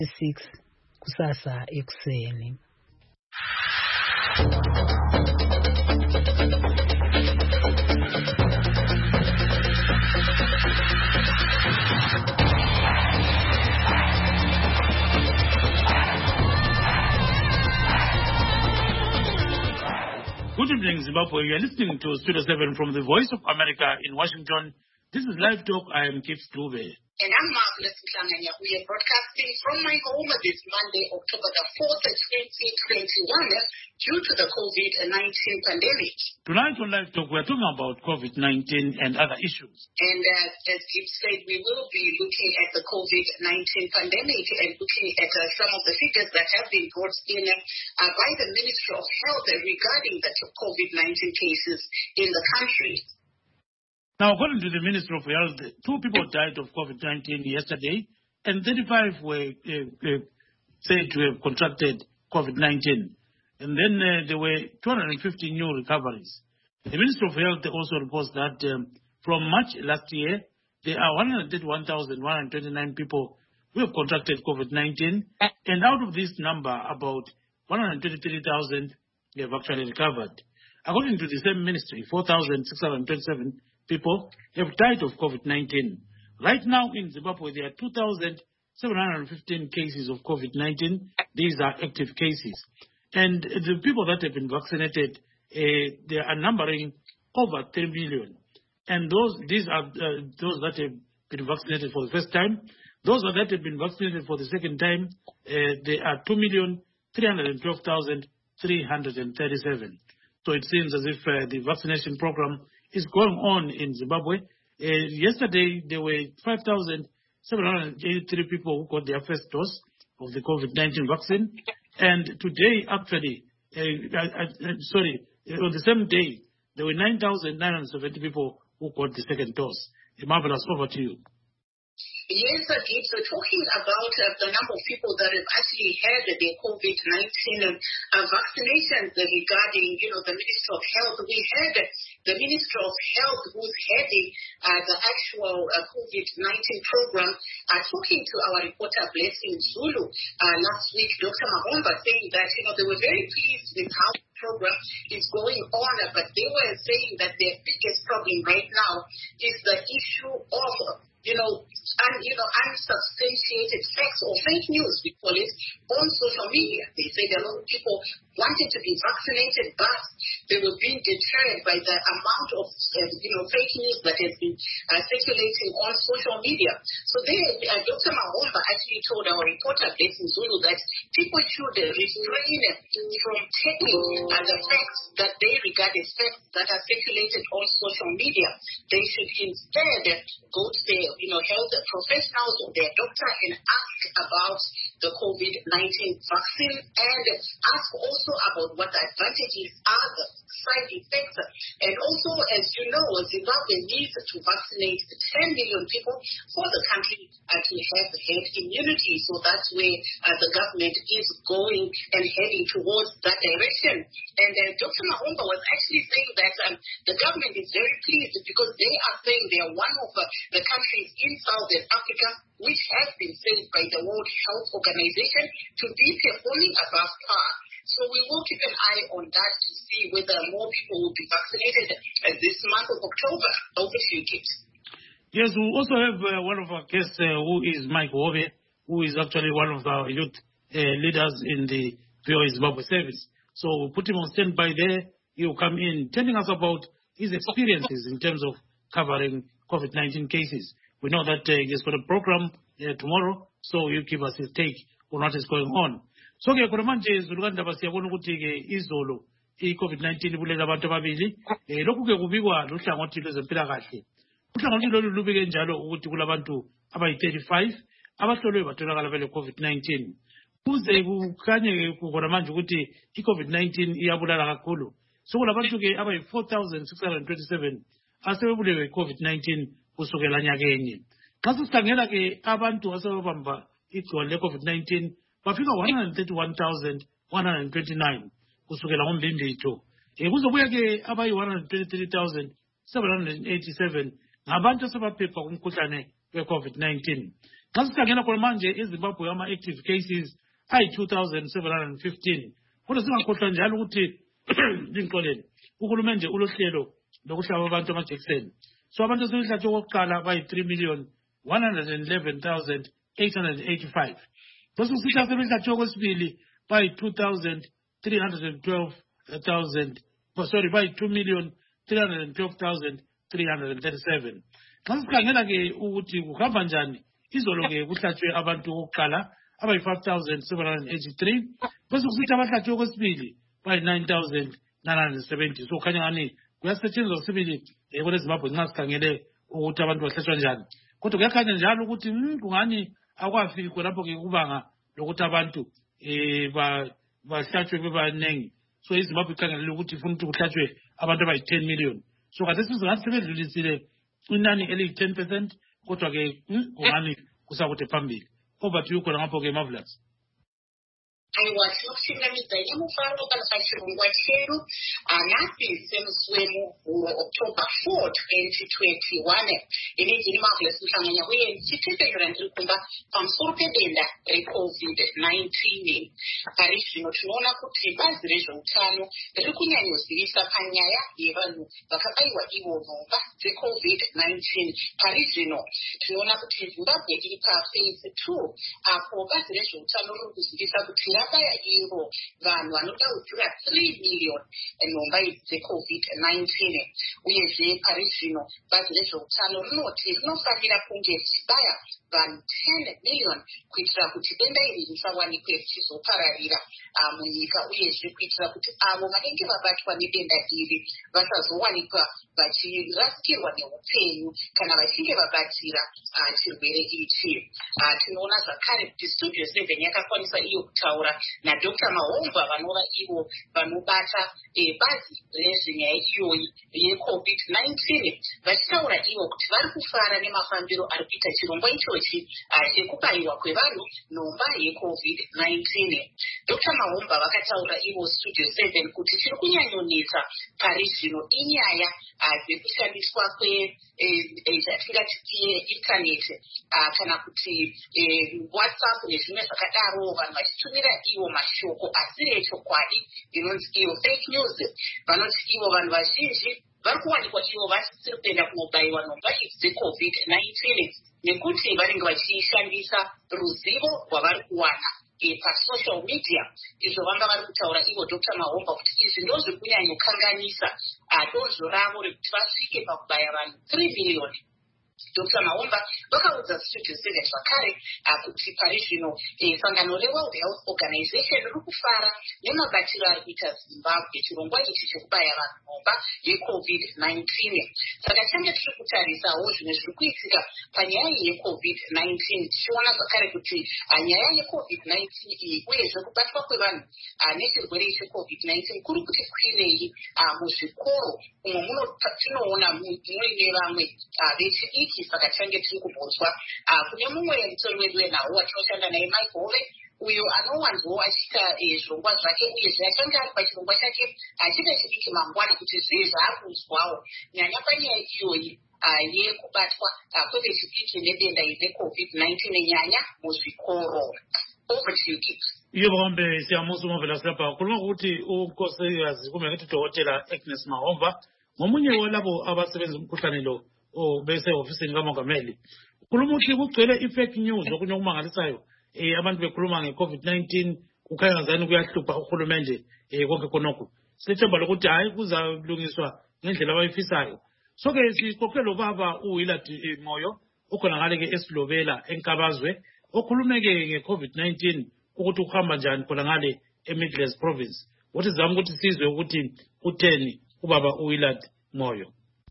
6 kusasa ekuseni. Good evening, Zimbabwe. You are listening to Studio 7 from the Voice of America in Washington. This is Live Talk. I am Kip Stube. And I'm Marvelous Mhlanganya. We are broadcasting from my home this Monday, October the 4th, 2021, due to the COVID-19 pandemic. Tonight on Live Talk, we are talking about COVID-19 and other issues. And as Kip said, we will be looking at the COVID-19 pandemic and looking at some of the figures that have been brought in by the Ministry of Health regarding the COVID-19 cases in the country. Now, according to the Ministry of Health, 2 people died of COVID-19 yesterday, and 35 were said to have contracted COVID-19. And then there were 250 new recoveries. The Ministry of Health also reports that from March last year, there are 131,129 people who have contracted COVID-19, and out of this number, about 123,000 have actually recovered. According to the same ministry, 4,627 people have died of COVID-19. Right now in Zimbabwe, there are 2,715 cases of COVID-19. These are active cases. And the people that have been vaccinated, they are numbering over 3 million. And these are those that have been vaccinated for the first time. Those that have been vaccinated for the second time, they are 2,312,337. So it seems as if the vaccination program is going on in Zimbabwe. Yesterday, there were 5,783 people who got their first dose of the COVID-19 vaccine. And today, actually, on the same day, there were 9,970 people who got the second dose. Marvelous, over to you. Yes, Agib. So talking about the number of people that have actually had the COVID-19 vaccinations regarding, the Ministry of Health, we had the Ministry of Health who's heading the actual COVID-19 program talking to our reporter Blessing Zulu last week, Dr. Mahomba, saying that, they were very pleased with how the program is going on, but they were saying that their biggest problem right now is the issue of unsubstantiated facts or fake news, we call it, on social media. They say there are a lot of people wanted to be vaccinated, but they were being deterred by the amount of, fake news that has been circulating on social media. So Dr. Mahomba actually told our reporter, Blessing Zulu, that people should refrain from taking the facts that they regard as facts that are circulated on social media. They should instead go to their health professionals or their doctor and ask about the COVID-19 vaccine and ask also about what the advantages are, the side effects. And also, as you know, Zimbabwe needs to vaccinate 10 million people for the country to have herd immunity. So that's where the government is going and heading towards that direction. And Dr. Mahomba was actually saying that the government is very pleased because they are saying they are one of the countries in Southern Africa which has been saved by the World Health Organization to be performing above par. So we will keep an eye on that to see whether more people will be vaccinated this month of October. Over to you, Kit. Yes, we also have one of our guests who is Mike Hove, who is actually one of our youth leaders in the VOA Zimbabwe service. So we'll put him on standby there. He will come in telling us about his experiences in terms of covering COVID-19 cases. We know that he's got a program tomorrow, so he'll give us his take on what is going on. So ke khona manje zulukandaba siyabona ukuthi ke izolo i-COVID-19 ibulela abantu ababili lokhu ke kubikwa luhlangothi lwezempilakahle. Uhlangothi lolu lubike njalo ukuthi kulabantu abayi-35 abahlolwe batholakala bele COVID-19. Kuze kukhanye khona manje ukuthi i-COVID-19 iyabulala kakhulu. So kulabantu ke abayi-4,627 asebebulewe i-COVID-19 kusukela nyakenye. Xa sikhangela ke abantu asebebamba igciwane le-COVID-19 bafika 131,129 kusukela ngoMbimbithi. Kuzobuya ke abayi 123,787 ngabantu asebaphepha kumkhuhlane we-COVID-19. Xa sikhangela khona manje eZimbabwe ama-active cases ayi-2,715. Kodwa singakhohlwa njalo ukuthi lingixolele uhulumende ulohlelo lokuhlaba abantu amajekiseni. So abantu sebehlatshwe okokuqala bayi-3,111,885. Bese kusihla sebehlatshwe okwesibili bayi-2,312,000. bayi-2,312,337. Xa sikhangela-ke ukuthi kuhamba njani, izolo-ke kuhlatshwe abantu okokuqala abayi-5,783. Bese kusithi abahlatshwe okwesibili bayi-9,970. So khanya ngani kuyasetshenziswa sibili kwele Zimbabwe nxa sikhangele ukuthi abantu bahlatshwa njani. Kodwa kuyakhanya njalo ukuthi kungani akwafiki khonapho-ke kubanga lokuthi abantu bahlatshwe bebanengi. So iZimbabwe ikhangelele ukuthi ifuna ukuthi kuhlatshwe abantu abayi-10 million. So kade sizingathi sebedlulisile inani eliyi-10%, kodwa-ke kungani kusakude phambili. Over to you khona ngapho-ke Marvelous. aiwa tinokushingamidza nemufaro kana pachirongwa chedu nhasi semusi October 4, 2021. Ini ndini Marvelous Mhlanganya uye ndichipepera ndiri kumba pamusoro pedenda reCOVID-19. Pari zvino tinoona kuti bazi rezveutano riri kunyanyozivisa panyaya yevanhu vakabayiwa ivo nhomba dzeCOVID-19. Pari zvino tinoona kuti Zimbabwe iri paphase 2 apo bazi rezveutano riri kuzivisa kuti rabaya ivo vanhu vanodaudzira 3 million nhomba dzeCOVID-19. Uyezve pari zvino bazi rezveutano rinoti rinofanira kunge richibaya vanhu 10 million kuitira kuti denda iri risawanikwe richizopararira munyika, uyezve kuitira kuti avo vanenge vabatwa nedenda iri vasazowanikwa vachirasikirwa neupenyu kana vachinge vabatira chirwere ichi. Tinoona zvakare kuti Studio 7 yakakwanisa iyo kutaura naDr. Mahomba vanova ivo vanobata bazi rezvenyaya iyoyi yeCOVID-19, vachitaura ivo kuti vari kufara nemafambiro ari kuita chirongwa ichochi chekubayiwa kwevanhu nhomba yeCOVID-19. Dr. Mahomba vakataura ivo Studio 7 kuti chiri kunyanyonetsa pari zvino inyaya dzekushandiswa kwatingati intaneti kana kuti WhatsApp nezvimwe zvakadaro, vanhu vachitumira ivo mashoko asiri echokwadi, inonzi iyo fake news. Vanoti ivo vanhu vazhinji vari kuwanikwa ivo vasisiri kuenda kunobayiwa nhomba dzeCOVID-19 nekuti vanenge vachishandisa ruzivo rwavari kuwana pasocial media. Izvo vanga vari kutaura ivo Dr. Mahomba kuti izvi ndozviri kunyanyokanganisa donzvo ravo rekuti vasvike pakubaya vanhu 3 million. Dr. Mahomba vakaudza Studio 7 zvakare kuti pari zvino sangano reWorld Health Organization riri kufara nemabatiro ari kuita Zimbabwe chirongwa ichi chekubaya vanhu nhomba yeCOVID-19. Saka change tiri kutarisawo zvimwe zviri kuitika panyaya yeCOVID-19, tichiona zvakare kuti nyaya yeCOVID-19 iyi uyezve kubatwa kwevanhu nechirwere cheCOVID-19 kuri kuti kwirei muzvikoro umwe tinoona muine vamwe vechidiki. Saka change tiri kumbonzwa kune mumwe mutori wedu wenhau watinoshanda naye Mike Hove, uyo anowanzwawo achiita zvirongwa zvake uyezve achange ari pachirongwa chake achida chidiki mangwana kuti zvii zvaakunzwawo nyanya panyaya iyoyi yekubatwa kwevechidiki nedenda reCOVID-19 nyanya muzvikoro. Over to you, Kit. Yebo kambe siyamusa Marvelous lapha. Khuluma ukuthi unkosikazi kumbe ngithi Dr. Agnes Mahomba ngomunye walabo abasebenza umkhuhlane lo bese ofisini kaMongameli. Khuluma ukuthi kugcwele i-fake news okunye okumangalisayo abantu bekhuluma nge-COVID-19 kukhanya ngazani kuyahlupha uhulumende konke khonokho. Sithemba lokuthi hayi kuzalungiswa ngendlela abayifisayo. So-ke sixoxe lo baba uWillard Moyo okhona ngale-ke esilobela enkabazwe okhulumeke nge-COVID-19 ukuthi ukuhamba njani khona ngale eMidlands Province. Wathi zama ukuthi sizwe ukuthi utheni ubaba uWillard Moyo.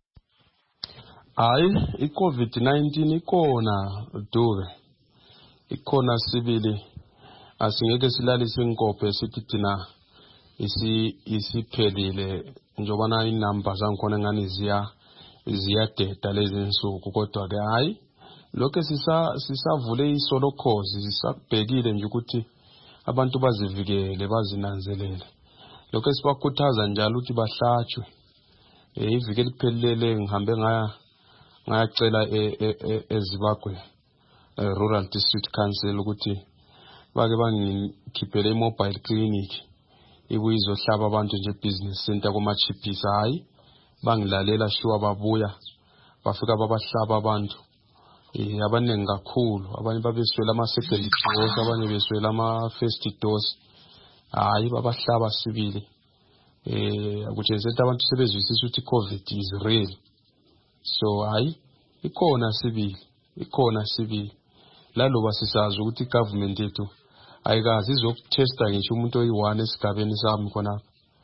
Hayi iCOVID-19 ikona Dube, ikhona sibili, asingeke silalise inkophe sithi thina isiphelile njobana inamba zangikhona ngani ziyadeda lezi nsuku, kodwa ke hayi lokho sisavule isolokhozi, sisabhekile nje ukuthi abantu bazivikele bazinanzelele. Lokho sibakhuthaza njalo ukuthi bahlatshwe. Iviki eliphelele ngihambe ngaya ngayacela eZimbabwe Rural District Council ukuthi bake bangikhiphele mobile clinic ibuye izohlaba abantu nje business center kuma-chippers. Hayi bangilalela sure babuya bafika babahlaba abantu abaningi kakhulu. Abanye babeswela ama-second dose, abanye beswela ama-first dose. Hayi babahlaba sibili. Akutshengisa ukuthi abantu sebezwisisa ukuthi i-COVID is real. So hayi ikhona sibili laloba sisazi ukuthi i-government yethu ayikazi izokutesta ngisho umuntu oyi-1 esigabeni sami khona.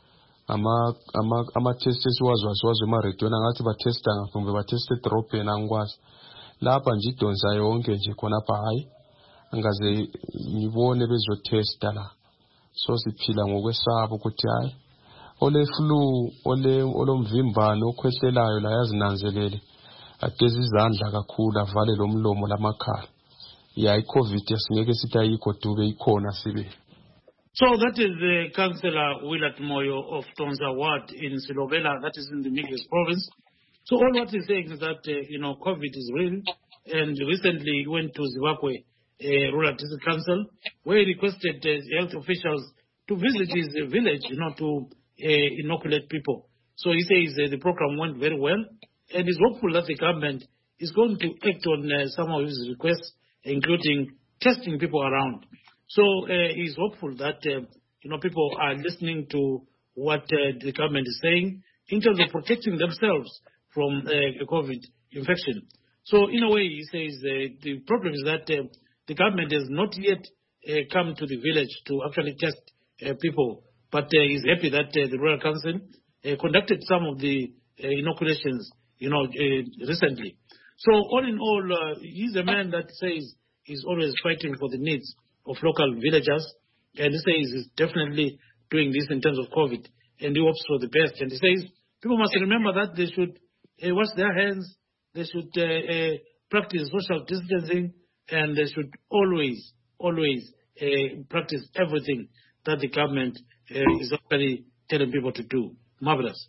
Ama-test esiwazwe ema-radio ngathi batesta ngaphi kumbe bateste edrobheni angikwazi. Lapha nje idonsa yonke nje khonapha hayi angaze ngibone bezotesta la. So siphila ngokwesaba ukuthi hayi ole-flu olomvimbano okhwehlelayo la yazinanzelele ageze izandla kakhulu avale lo mlomo lamakhala. I-COVID yasingeke sithi ayikho dube ikhona sibili. So that is Councillor Willard Moyo of Tonza Ward in Silobela, that is in the Migres province. So all what he's saying is that, COVID is real. And recently he went to Zimbabwe Rural District Council, where he requested health officials to visit his village, to inoculate people. So he says the program went very well. And he's hopeful that the government is going to act on some of his requests, including testing people around. So he's hopeful that people are listening to what the government is saying in terms of protecting themselves from COVID infection. So in a way, he says the problem is that the government has not yet come to the village to actually test people, but he's happy that the Royal Council conducted some of the inoculations, recently. So all in all, he's a man that says he's always fighting for the needs of local villagers, and he says he's definitely doing this in terms of COVID, and he hopes for the best. And he says people must remember that they should wash their hands, they should practice social distancing, and they should always practice everything that the government is actually telling people to do. Marvelous.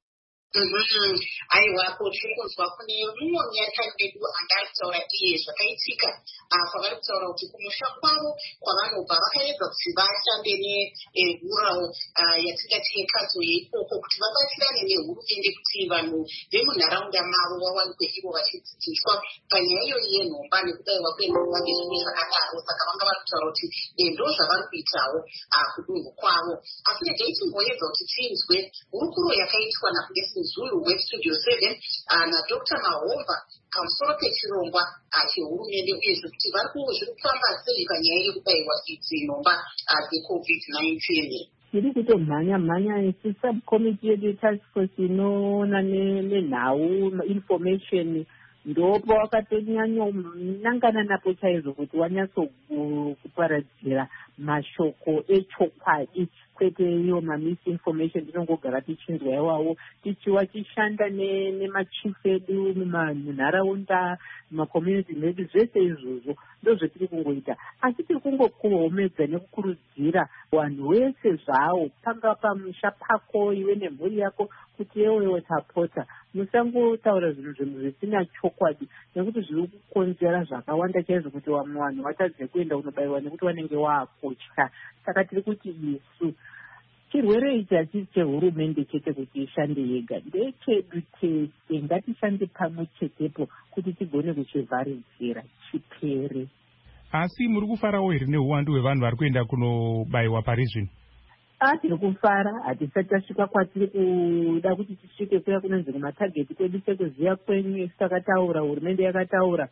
aiwapo tiri kunzwa kune mumwe munyarikani vedu anga ari kutaura iye zvakaitika kwavari kutaura kuti kumusha kwavo kwavanobva vakaedza kuti vashambe nerural yatingati yekadzo yeikoko kuti vabatsirane nehurumende kuti vanhu vemunharaunda mavo vawanikwe ivo vachidzidziswa panyaya iyoyi yenhomba nekudaiwa kwenhomba nezvimwe zvakadaro. Saka vanga vari kutaura kuti ndo zvavari kuitawo kudunhu kwavo. Asi regai timboedza kuti tinzwe hurukuro yakaitwa nakulesi Zulu West Studio 7 na Dr. Mahomba pamusoro pechirongwa chehurumende uyezve kuti zviri kufamba sei panyaya yekubaiwa idzi nhomba dzeCOVID-19. Tiri kutomhanya isi subcommittee yedu yetask force inoona nenhau information ndopo wakatonyanyonangana napo chaizvo kuti wanyatsokuparadzira mashoko echokwadi kwete iyo misinformation tinongogara tichinzwa iwawo tichiwa tishanda nemachief edu munharaunda mumakommunity medu zvese izvozvo ndozvetiri kungoita. Asi tiri kungokuhomedza nekukurudzira vanhu vese zvavo panga pamusha pako iwe nemhuri yako kuti yewewo tapota musangotaura zvinhu zvisina chokwadi nekuti zviri kukonzera zvakawanda chaizvo kuti vamwe vanhu vatadze kuenda kunobayiwa nekuti vanenge vaakutya. Saka tiri kuti isu chirwere ichi hachisi chehurumende chete kuti ishande yega, ndechedu tese. Ngatishande pamwe chetepo kuti tigone kuchivharidzira chipere. Asi muri kufarawo here neuwandu hwevanhu vari kuenda kunobayiwa pari zvino? Tiri kufara, hatisati tasvika kwatiri kuda kuti tisvike kuya kunonzi kumatageti kwedu sekuziya kwenyu. Takataura, hurumende yakataura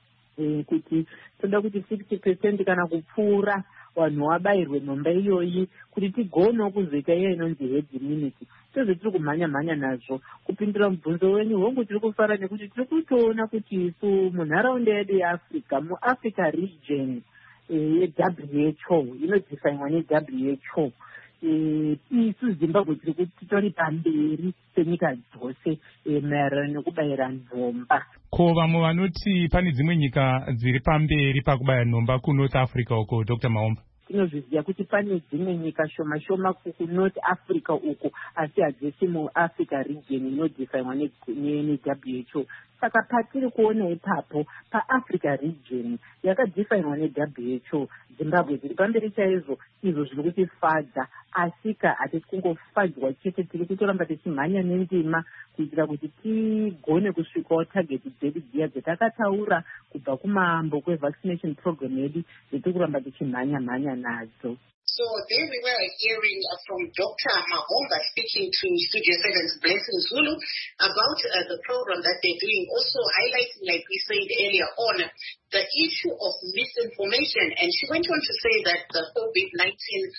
kuti toda kuti 60% kana kupfuura vanhu vabayirwe nhomba iyoyi kuti tigonawo kuzoita iya inonzi herd immunity. Tozve tiri kumhanya nazvo kupindura mubvunzo wenyu hongu. Tiri kufara nekuti tiri kutoona kuti isu munharaunda yedu yeAfrica, muAfrica region ye-WHO inodhifainwa ne-WHO, isu Zimbabwe tiri kuti titori pamberi penyika dzose maererano nekubayira nhomba. Ko vamwe vanoti pane dzimwe nyika dziri pamberi pakubaya nhomba kuNorth Africa uko, Dr. Mahomba? tinozviziva kuti pane dzimwe nyika shoma shoma kuNorth Africa uko asi hadzisi muAfrica region inodhifainwa neWHO. Saka patiri kuona ipapo paAfrica region yakadhifainwa neWHO, Zimbabwe dziri pamberi chaizvo, izvo zviri kutifadza. Asika hatisi kungofadzwa chete, tiri kutoramba tichimhanya nendima kuitira kuti tigone kusvikawo tageti dzedu dziya dzatakataura kubva kumambo kwevaccination program yedu yetiri kuramba tichimhanya nadzo. So there we were hearing from Dr. Mahonga speaking to Studio 7's Blessing Zulu about the program that they're doing, also highlighting, like we said earlier on, the issue of misinformation. And she went on to say that the COVID-19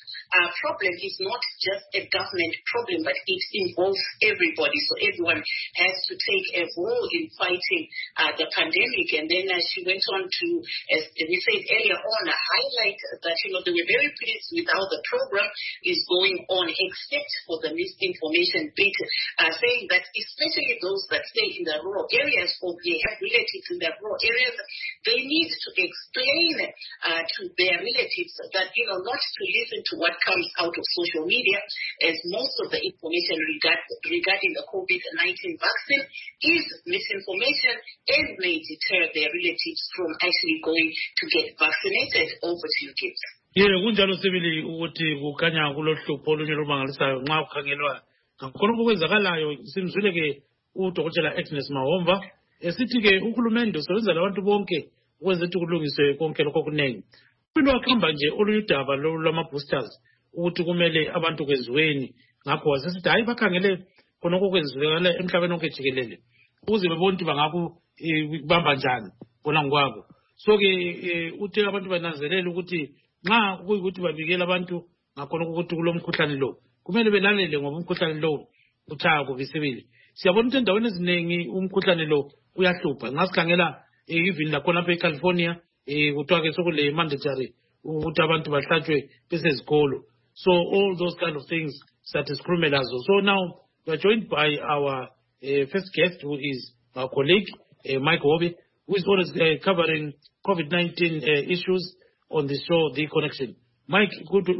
problem is not just a government problem, but it involves everybody. So everyone has to take a role in fighting the pandemic. And then she went on to, as we said earlier on, highlight that, they were very pleased with how the program is going on, except for the misinformation bit, saying that especially those that stay in the rural areas or they have relatives in the rural areas, they need to explain to their relatives that, not to listen to what comes out of social media, as most of the information regarding the COVID-19 vaccine is misinformation and may deter their relatives from actually going to get vaccinated. Over to you, kids. Kunjalo sibili ukuthi kukhanya kulohlupho olunye olumangalisayo nxa kukhangelwa ngakhona okwenzakalayo. Simzwile ke uDokotela Agnes Mahomba esithi ke uhulumende usebenza labantu bonke ukwenza kulungiswe konke lokho kunengi. Into akhamba nje olunye udaba lwama-boosters ukuthi kumele abantu kwenziweni, ngakho wasesithi hayi bakhangele khonokho kwenzekala emhlabeni wonke jikelele ukuze bebone ukuthi bangakubamba njani bona ngokwabo. So ke uthe abantu bananzelela ukuthi nxa kuyikuthi babikela abantu ngakhona ukuthi kulomkhuhlane lo kumele belalele ngoba umkhuhlane lo uthaya kubisibili. Siyabona ukuthi endaweni eziningi umkhuhlane lo uyahlupha. Nxa sikhangela even lakhona lapha eCalifornia kuthiwa ke sokule mandatory ukuthi abantu bahlatshwe besezikolo. So all those kind of things start discriminating. So now we are joined by our first guest, who is our colleague Mike Hobby, who is always covering COVID-19 issues on the show The Connection. Mike,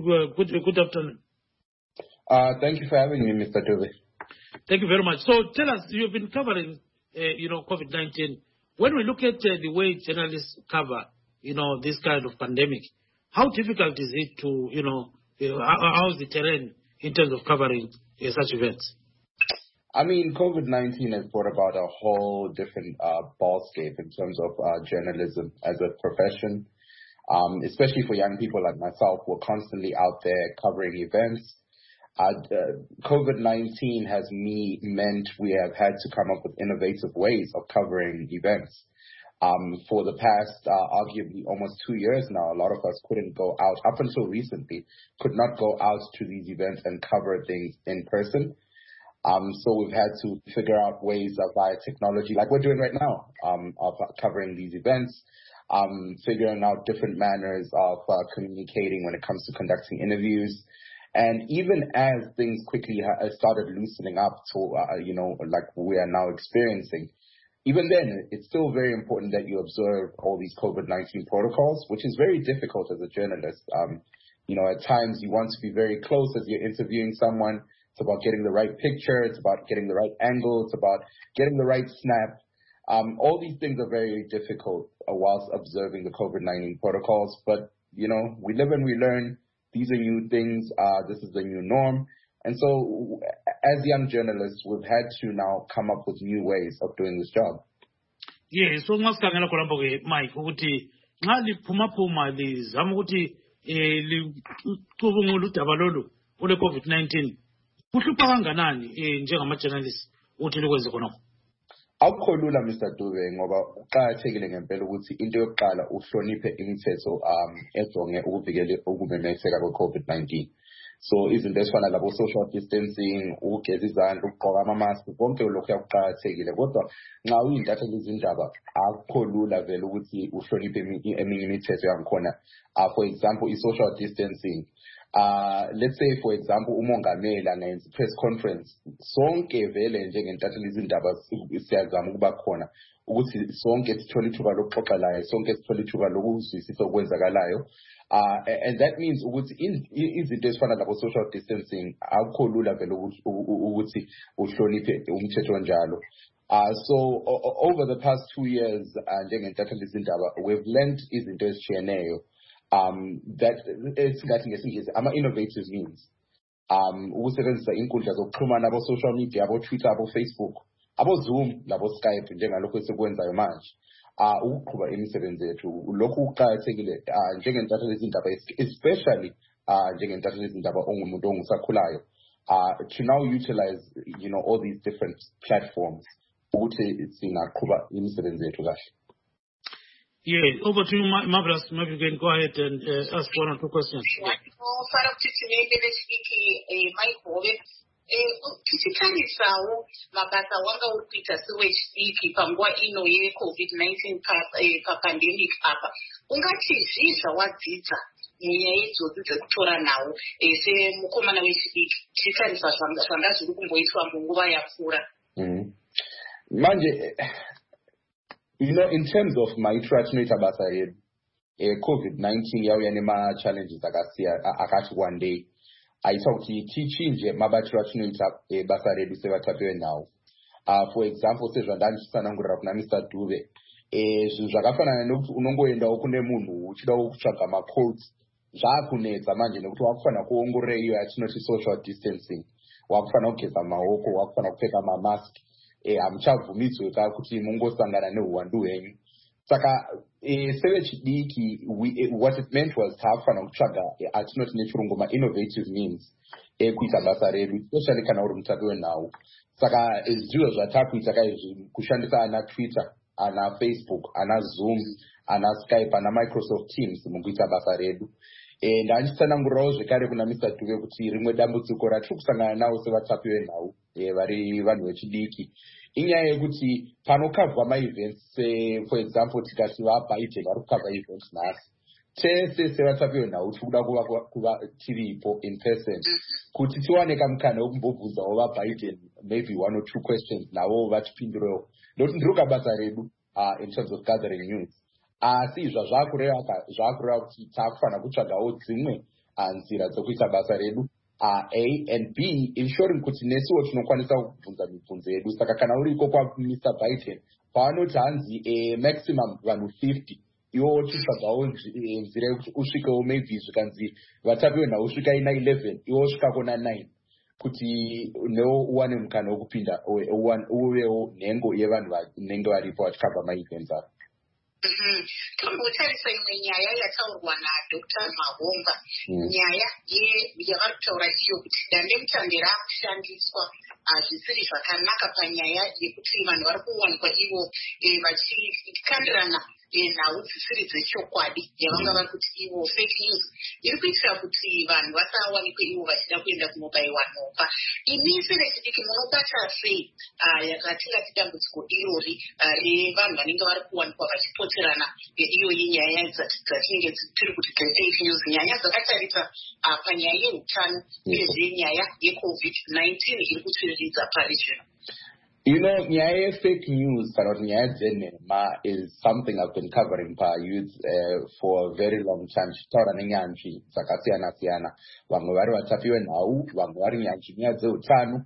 good afternoon. Thank you for having me, Mr. Dube. Thank you very much. So tell us, you've been covering COVID-19. When we look at the way journalists cover this kind of pandemic, how difficult is it to how is the terrain in terms of covering such events? I mean, COVID-19 has brought about a whole different ballscape in terms of journalism as a profession. Especially for young people like myself, we're constantly out there covering events. COVID-19 has meant we have had to come up with innovative ways of covering events. For the past, arguably almost 2 years now, a lot of us couldn't go out, up until recently, could not go out to these events and cover things in person. So we've had to figure out ways via technology, like we're doing right now, of covering these events. Figuring out different manners of communicating when it comes to conducting interviews. And even as things quickly started loosening up to, like we are now experiencing, even then, it's still very important that you observe all these COVID-19 protocols, which is very difficult as a journalist. At times you want to be very close as you're interviewing someone. It's about getting the right picture. It's about getting the right angle. It's about getting the right snap. All these things are very difficult whilst observing the COVID-19 protocols. But, we live and we learn. These are new things. This is the new norm. And so as young journalists, we've had to now come up with new ways of doing this job. Yeah, so ngasikhangela khona ke Mike ukuthi nxa liphuma lizama ukuthi licubungule udaba lolu ole COVID-19 kuhlupha kanganani njengama-journalists ukuthi likwenze khonokho? Akukho lula Mr. Dube ngoba uqakathekile ngempela ukuthi into yokuqala uhloniphe imithetho ejonge ukuvikela ukumemetheka kwe-COVID-19. So izinto ezifana labo social distancing, ukugeza izandla, ukugqoka ama-mask, konke lokho kuqakathekile. Kodwa nxa uyintatheli izindaba akukho lula vele ukuthi uhloniphe eminye imithetho yangikhona. For example, i-social distancing. Let's say, for example, umongameli angenza press conference. Sonke vele njengentatheli izindaba siyazama ukuba khona ukuthi sonke sithole ithuba lokuxoxa laye, sonke sithole ithuba lokuzwisisa okwenzakalayo. And that means izinto ezifana labo social distancing akukho lula vele ukuthi uhloniphe umthetho onjalo. So over the past 2 years, njengentatheli izindaba, we've learned izinto ezitshiyeneyo that esingathi ngesingisi ama-innovative means. Ukusebenzisa inkundla zokuxhumana abo-social media, abo-Twitter, abo-Facebook, abo-Zoom, labo-Skype njengalokho esikwenzayo manje. Ukuqhuba imisebenzi yethu lokhu kuqakathekile njengentatheli izindaba, especially njengentatheli izindaba ongumuntu ongusakhulayo, to now utilize all these different platforms ukuthi singaqhuba imisebenzi yethu kahle. Yeah, over to you, Marvelous. Maybe you can go ahead and ask 1 or 2 questions. Tichitarisawo mabasa wanga uri kuita sewechidiki panguva ino yeCovid-19 pandemic apa, ungati zvii zvawadzidza munyaya idzodzo dzekutora nawo semukomana wechidiki tichitarisa zvanga zviri kumboitwa munguva yapfuura? Manje, in terms of maitiro atinoita basa redu, COVID-19 yauya nema-challenges akati wandei aita kuti tichinje mabatiro atinoita basa redu sevatapi venhau. For example, sezvandanditsanangurira kuna Mr. Dube, zvinhu zvakafanana nekuti unongoendawo kune munhu uchidawo kutsvaga macodes zvaakunetsa manje nekuti wakufanira kuongorora iyo yatinoti social distancing, wakufanira kugeza maoko, wakufanira kupfeka mamask. Hamuchabvumidzwe kuti mungosangana neuwandu hwenyu. Saka sevechidiki, what it meant was taakufanira kutsvaga atinoti nechirungu ma-innovative means ekuita basa redu, especially kana uri mutapi wenhau. Saka zviro zvataakuita kaizvi kushandisa ana Twitter, ana Facebook, ana Zoom, ana Skype, ana Microsoft Teams mukuita basa redu. Ndanditsanangurirawo zvekare kuna Mr. Dube kuti rimwe dambudziko ratiri kusangana nawo sevatapi venhau vari vanhu vechidiki inyaya yekuti panokavhwa ma-events, for example tikati vaBiden vari kukavha events nhasi, tese sevatapi venhau tiri kuda kuva tiripo in person kuti tiwane kamukana wekumbobvunzawo vaBiden maybe 1 or 2 questions navo vatipindurewo, nokuti ndiro basa redu in terms of gathering news. Asi zvakureva kuti taakufanira kutsvagawo dzimwe nzira dzekuita basa redu, A and B, ensuring kuti nesiwo tinokwanisa kubvunza mibvunzo yedu. Saka kana uriko kwaMr. Biden pavanoti hanzi maximum vanhu 50, iwo chitsvagawo nzira yekuti usvikewo maybe zvikanzi vatapi venhau usvika ina 11, iwo usvikako na9 kuti newo uwane mukana wekupinda uvewo nhengo yevanhu vanenge varipo vachikabva ma-events avo. Tombotarisa imwe nyaya yataurwa naDr. Mahomba, nyaya yavari kutaura iyo kuti dandemutande raakushandiswa zvisiri zvakanaka panyaya yekuti vanhu vari kuwanikwa ivo vachikandirana nhau dzisiri dzechokwadi yavanga vari kuti ivo fake news, iri kuitira kuti vanhu vasawanikwe ivo vachida kuenda kunobayiwa nhomba. Imi sevechidiki munobata sei yakatingati dambudziko irori revanhu vanenge vari kuwanikwa vachipoterana iyo yenyaya dzatinenge tiri kuti fake news, nyaya dzakatarisa panyaya yeutano uyezve nyaya yeCovid-19 iri kutsviriridza parizvino? Nyaya ye-fake news kana kuti nyaya dzenhema is something I've been covering youth for a very long time. Tichitaura nenyanzvi dzakasiyana-siyana, vamwe vari vatapi venhau, vamwe vari nyanzvi nyaya dzeutano.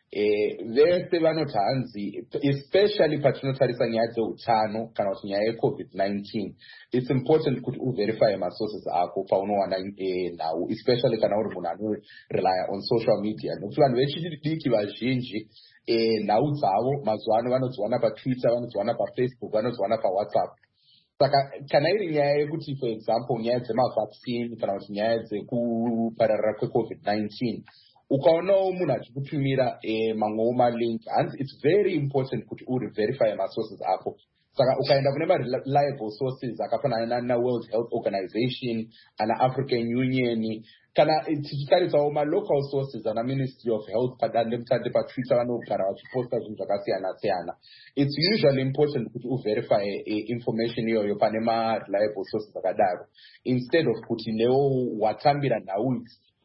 Vese vanoti hanzi, especially patinotarisa nyaya dzeutano kana kuti nyaya yeCovid-19, it's important kuti uverify masources ako paunowana nhau, especially kana uri munhu anorely on social media. Nokuti vanhu vechidiki vazhinji nhau dzavo mazuva ano vanodziwana paTwitter, vanodziwana paFacebook, vanodziwana paWhatsApp. Saka kana iri nyaya yekuti for example nyaya dzemavaccine kana kuti nyaya dzekupararira kweCovid-19, ukaonawo munhu achikutumira mamwewo malink, hanzi it's very important kuti uverify masources ako. Saka ukaenda kune ma-reliable sources akafanana naWorld Health Organization, ana African Union, kana tichitarisawo ma-local sources ana Ministry of Health padandemutande paTwitter vanogara vachiposta zvinhu zvakasiyana-siyana. It's usually important kuti uverify information iyoyo pane ma-reliable sources akadaro, instead of kuti newo watambira nhau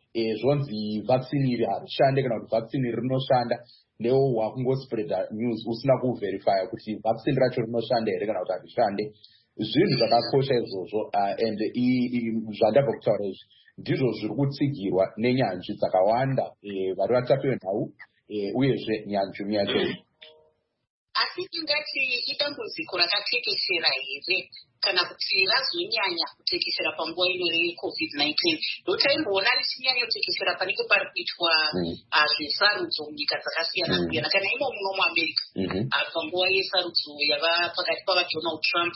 zvonzi vaccine iri harishande kana kuti vaccine iri rinoshanda, newo wakungospreada news usina kuverifya kuti vaccine racho rinoshanda here kana kuti harishande. zvinhu zvakakosha izvozvo and zvandabva kutaura izvi ndizvo zviri kutsigirwa nenyanzvi dzakawanda vari vatapi venhau uyezve nyanzvi yacho. Asi tingati idambudziko rakatekeshera here kana kuti razonyanya kutekeshera panguva ino yeCovid-19 ndotaimboona richinyanya kutekeshera panenge pari kuitwa zvesarudzo munyika dzakasiyana siyana kana imo muno muAmerica panguva yesarudzo yava pakati pavaDonald Trump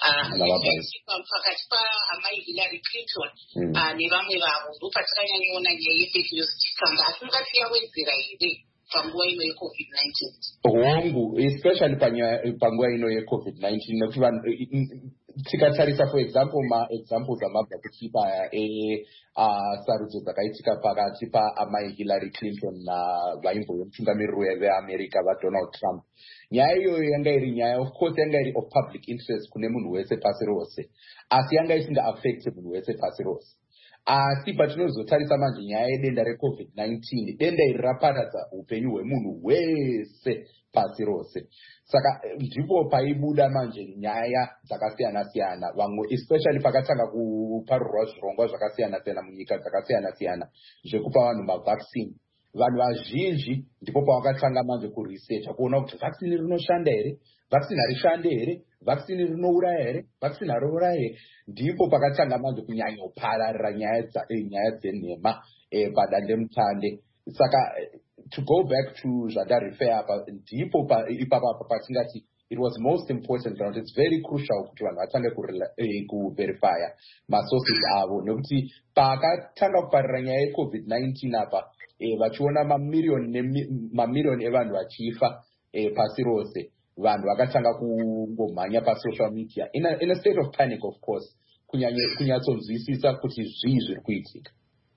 pakati paamai Hillary Clinton nevamwe vavo ndopatakanyanyaona nyaya yefake news chitsanga. Asi mungati yawedzera here panguva ino yeCovid-19? Hongu, especially panguva ino yeCovid-19 nekuti vanhu tikatarisa for example examples amabva kuchipa sarudzo dzakaitika pakati paamai Hillary Clinton navaimboyo mutungamiriri veAmerica vaDonald Trump. Nyaya iyoyo yanga iri nyaya, of course yanga iri of public interest kune munhu wese pasi rose, asi yanga isinga affect munhu wese pasi rose. Asi patinozotarisa manje nyaya yedenda reCovid-19, denda iri raparadza upenyu hwemunhu wese pasi rose. Saka ndipo paibuda manje nyaya dzakasiyana siyana, vamwe especially pakatanga kuparurwa zvirongwa zvakasiyana siyana munyika dzakasiyana siyana zvekupa vanhu mavaccine. Vanhu vazhinji ndipo pavakatanga manje kuresearcha kuona kuti vaccine rinoshanda here, vaccine harishande here, vaccine rinouraya here, vaccine hariuraya here. Ndipo pakatanga manje kunyanya kupararira nyaya dzenhema padandemutande. Saka to go back to zvadarefera apa ndipo ipapa patingati it was most important that it's very crucial kuti vanhu vatange kuverifya masources avo, nekuti pakatanga kuparira nyaya yeCovid-19 apa vachiona mamiliyoni evanhu vachifa pasi rose, vanhu vakatanga kungomhanya pasocial media in a state of panic, of course, kunyatsonzwisisa kuti zvii zviri kuitika.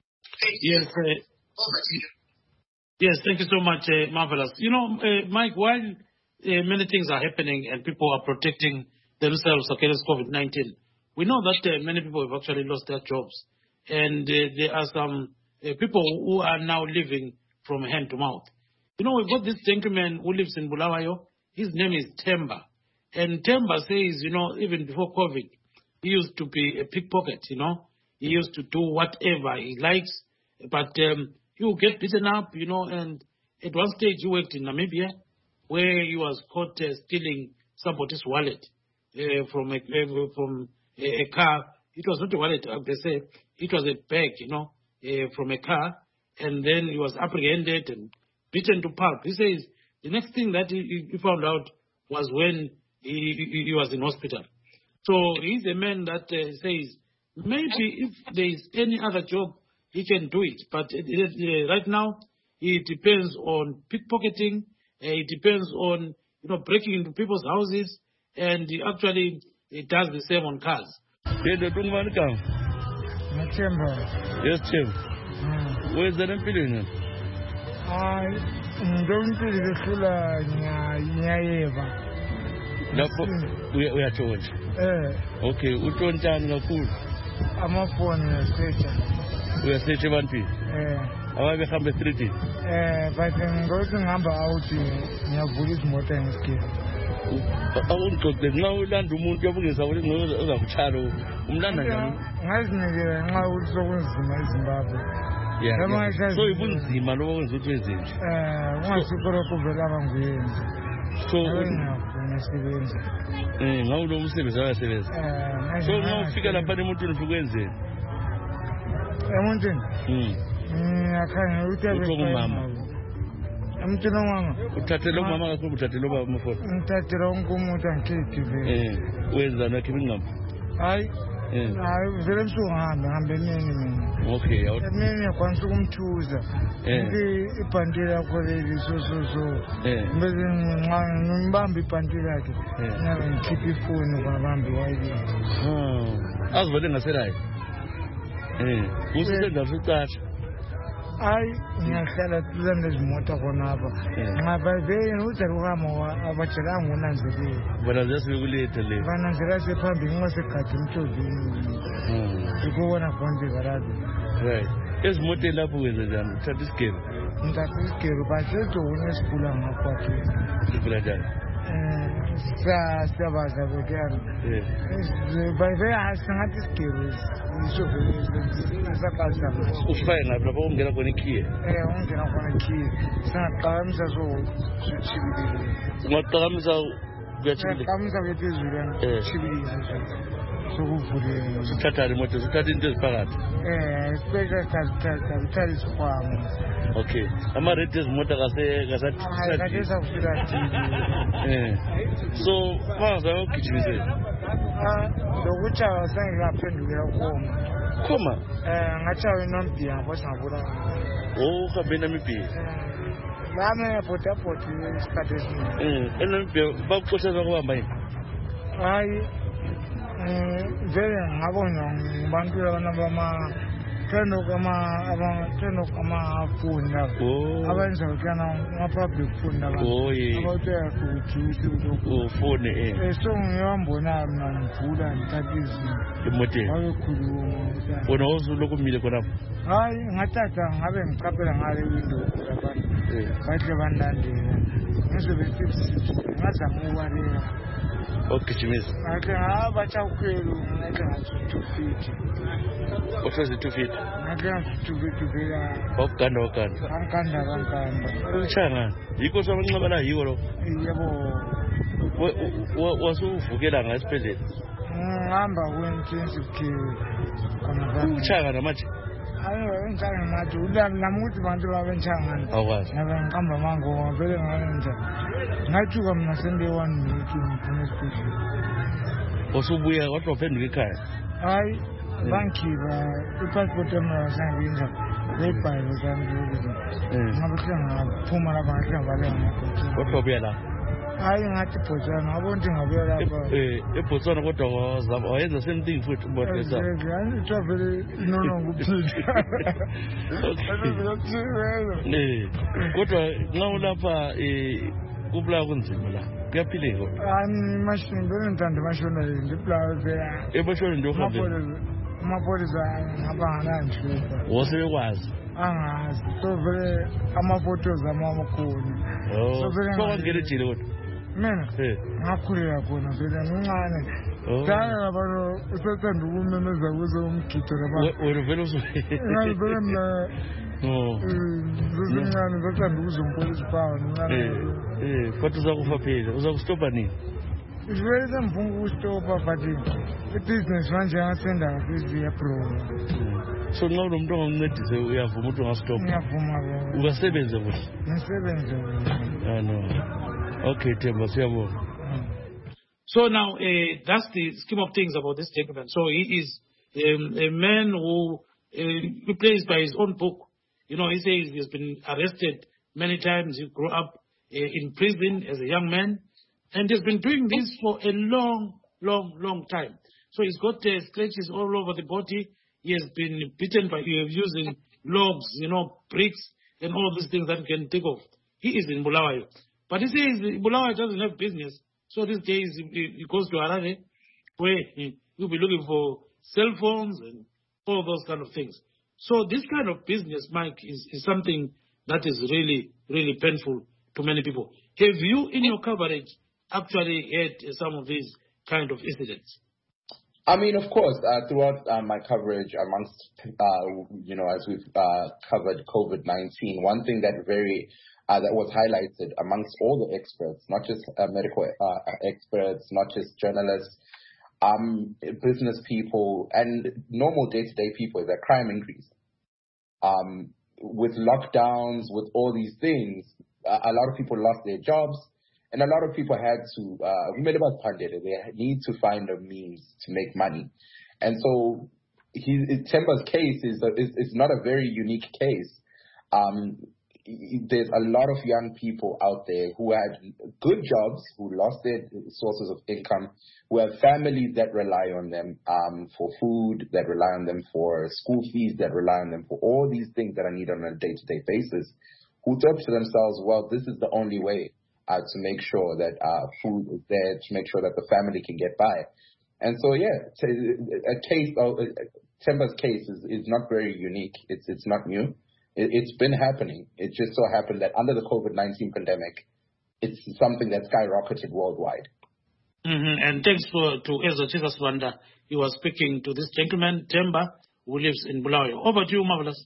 Yes, thank you so much, Marvelous. You know, Mike, while many things are happening and people are protecting themselves against COVID-19, we know that many people have actually lost their jobs. And there are some people who are now living from hand to mouth. You know, we've got this gentleman who lives in Bulawayo. His name is Temba. And Temba says, you know, even before COVID, he used to be a pickpocket, you know. He used to do whatever he likes, but he would get beaten up, you know, and at one stage he worked in Namibia where he was caught stealing somebody's wallet from a car. It was not a wallet, they say. It was a bag, you know, from a car. And then he was apprehended and beaten to pulp. He says the next thing that he found out was when he was in hospital. So he's a man that says maybe if there is any other job, he can do it. But right now, it depends on pickpocketing. It depends on, you know, breaking into people's houses. And he actually does the same on cars. Yes, Tim. Where's the feeling? I don't feel the Sula Nyayeva. We are told. Okay, which one time the food? I'm up on the station. We are station 1P. I have come to 30. But I'm going to number out in your police motor and skill. I won't cook the now land to move your police. I wouldn't know of Charo. I would so in Zimbabwe. Yeah, so you wouldn't see my own situation. Once you go up over the so now don't say this. So now figure out the motor for Wednesday. I want to. I can't tell you, Mama. I'm to know Mama. Tatelo Mama, Tatelo Mama. Tatelo Gumut and Kitty. Where's the giving up? I very so hard. I'm the name. Okay, I mean, I want to choose the Pandira for the so. But then Bambi Pandira, and keep your phone over Bambi. I was waiting, I said, who said that? I said that there's motor for Nava. My baby, who's a Ramo, a Bacharam, one answer. But I just regulate the live. When I'm the pumping was a cutting to go on upon the garage. Right. It's motel up with them. That is scale. That is scale, but I said to win a school and a pocket. siyabaza kodwa bayisingathi isigebe isaqalisa usifaye ngaphi lapho ungena khona ikhiye ungena khona ikhiye singaqakamisa sochibilile ungaqakamisa kuyaqakamisa phezulu chibilile sokuvuleka usithatha imoto usithatha into eziphakathi special capital isikhwama. Okay, ama-rate ezimoto kasathi so mangazame ukugijimise lokutshaya sengingaphendukela khoma ngatshaya eNamibia ngapho singabulala uhambe eNamibia lami ebhodabhodi isikhathi esiningi eNamibia bakuxosheza kubamba yini hayi vele ngabona ngabantu amafoni lapho abenza kana ama-public phone foni so ngiyambona mina ngivula ngithatha izinto emoteni wayekhuluma wona wawusulokhu umile khonapho hayi ngathatha ngabe ngiqaphela ngale window abantu bahle bandalela ngizobe ngazama ukubaleka ogijimisa ngahle bachawukhwelu ngahle ngathi 2 feet ohlezi 2 feet ngahle ngathi 2 feet vela okuganda kankanda ushanga yikho sabanqaba la yiko lo yebo wasuvukela ngasibhedlela ngihamba kwe-intensive care ushanga namathi ayo ngicanga ngathi namuthi bantu babenchangana awukwazi ngabe ngiqamba mangoma vele ngayenza ngathuka mina sende 1 minute ngifuna esibhedlela usubuya kodwa uphenduka ekhaya hayi bangikhipha ipassport yami yasangenza lebhayile zami zokuthi ngabe ngaphuma lapha ngahle ngabaleka ngapha kodwa ubuya la hayi ngathi Botswana ngabona ukuthi ngabuya lapha eBotswana kodwa wayenza same thing futhi ubotesa vele inono kuphila kodwa nxa ulapha kubulawa kunzima la kuyaphileka mashini vele ngithanda amashona ngibulawa vela emashoni ndio uhambe amapolisa ngabangananhlupha wosebekwazi angazi so vele ama-photos amakhona so wangena ejele kodwa mina ngakhulela khona vele ngicane dala abantu usethanda ukumemeza kuze umgido wena vele vele mina zizincane zathanda ukuzompolisa power kodwa uzakufa phela uzakustopa nini vele sengifuna ukustopa but ibhizinesi manje yangasenda kafizi yaproba so nxa unomuntu ongamncedise uyavuma ukuthi ungastopa ngiyavuma ungasebenze kuhle ngisebenze no okay Themba siyabonga So now that's the scheme of things about this gentleman. So he is a man who plays by his own book. You know, he says he's been arrested many times. He grew up in prison as a young man. And he's been doing this for a long time. So he's got scratches all over the body. He has been beaten by using logs, bricks, and all these things that you can think of. He is in Bulawayo. But he says Bulawayo doesn't have business. So these days he goes to Harare, where he'll be looking for cell phones and all those kind of things. So this kind of business, Mike, is something that is really, really painful to many people. Have you, in your coverage, actually had some of these kind of incidents? I mean, of course, throughout my coverage amongst, as we've covered COVID-19, one thing that that was highlighted amongst all the experts, not just medical experts, not just journalists, business people, and normal day-to-day people, is that crime increased. With lockdowns, with all these things, a lot of people lost their jobs. And a lot of people had to, they need to find a means to make money. And so Themba's case is not a very unique case. There's a lot of young people out there who had good jobs, who lost their sources of income, who have families that rely on them for food, that rely on them for school fees, that rely on them for all these things that are needed on a day-to-day basis, who thought to themselves, well, this is the only way to make sure that food is there, to make sure that the family can get by. And so, Themba's case is not very unique. It's not new. It's been happening. It just so happened that under the COVID-19 pandemic, it's something that skyrocketed worldwide. And thanks to Ezra Chikaswanda. He was speaking to this gentleman, Temba, who lives in Bulawayo. Over to you, Marvelous.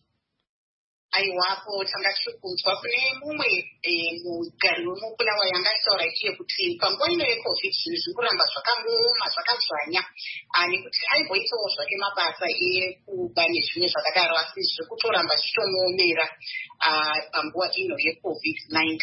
Aiwapo tangachikudzwa kune mumwe mugari wemubulawayo angataura iye kuti panguva ino yecovid zvinhu zviri kuramba zvakaoma zvakadzvanya nekuti aimboitawo zvake mabasa ekuba nezvimwe zvakadaro asi zviri kutoramba zvichitomuomera panguva ino yecovid-19.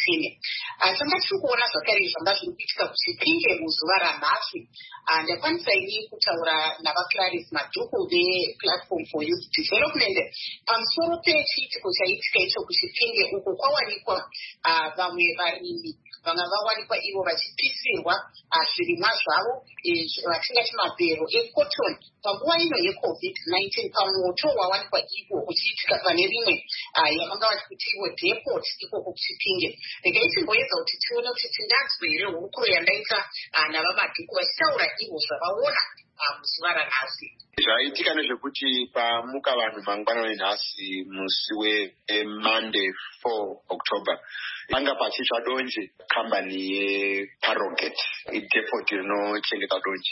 Tanga tiri kuona zvakare zvanga zviri kuitika kuchipinge muzuva ranhasi. Ndakwanisa ini kutaura navaClarice Madhuku vePlatform for Youth Development pamusoro pechiitiko chaitika icho kuchipinge uko kwawanikwa vamwe varimi vanga vawanikwa ivo vachipisirwa zvirimwa zvavo vatingati mabhero ecotton panguva ino yecovid-19 pamoto wawanikwa ivo uchiitika pane rimwe yavanga vati kuti ivo depot ikoko kuchipinge. Ndakaitimboedza kuti tione kuti tinganzwe here hurukuro yandaita navaMadhuku vachitaura ivo zvavaona muzuva ranhasi. Zvaitika nezvekuti pamuka vanhu mangwanani nhasi musi weMonday 4 October panga pachitsva donje kambani yeParrogate idepot rinochengeta donje.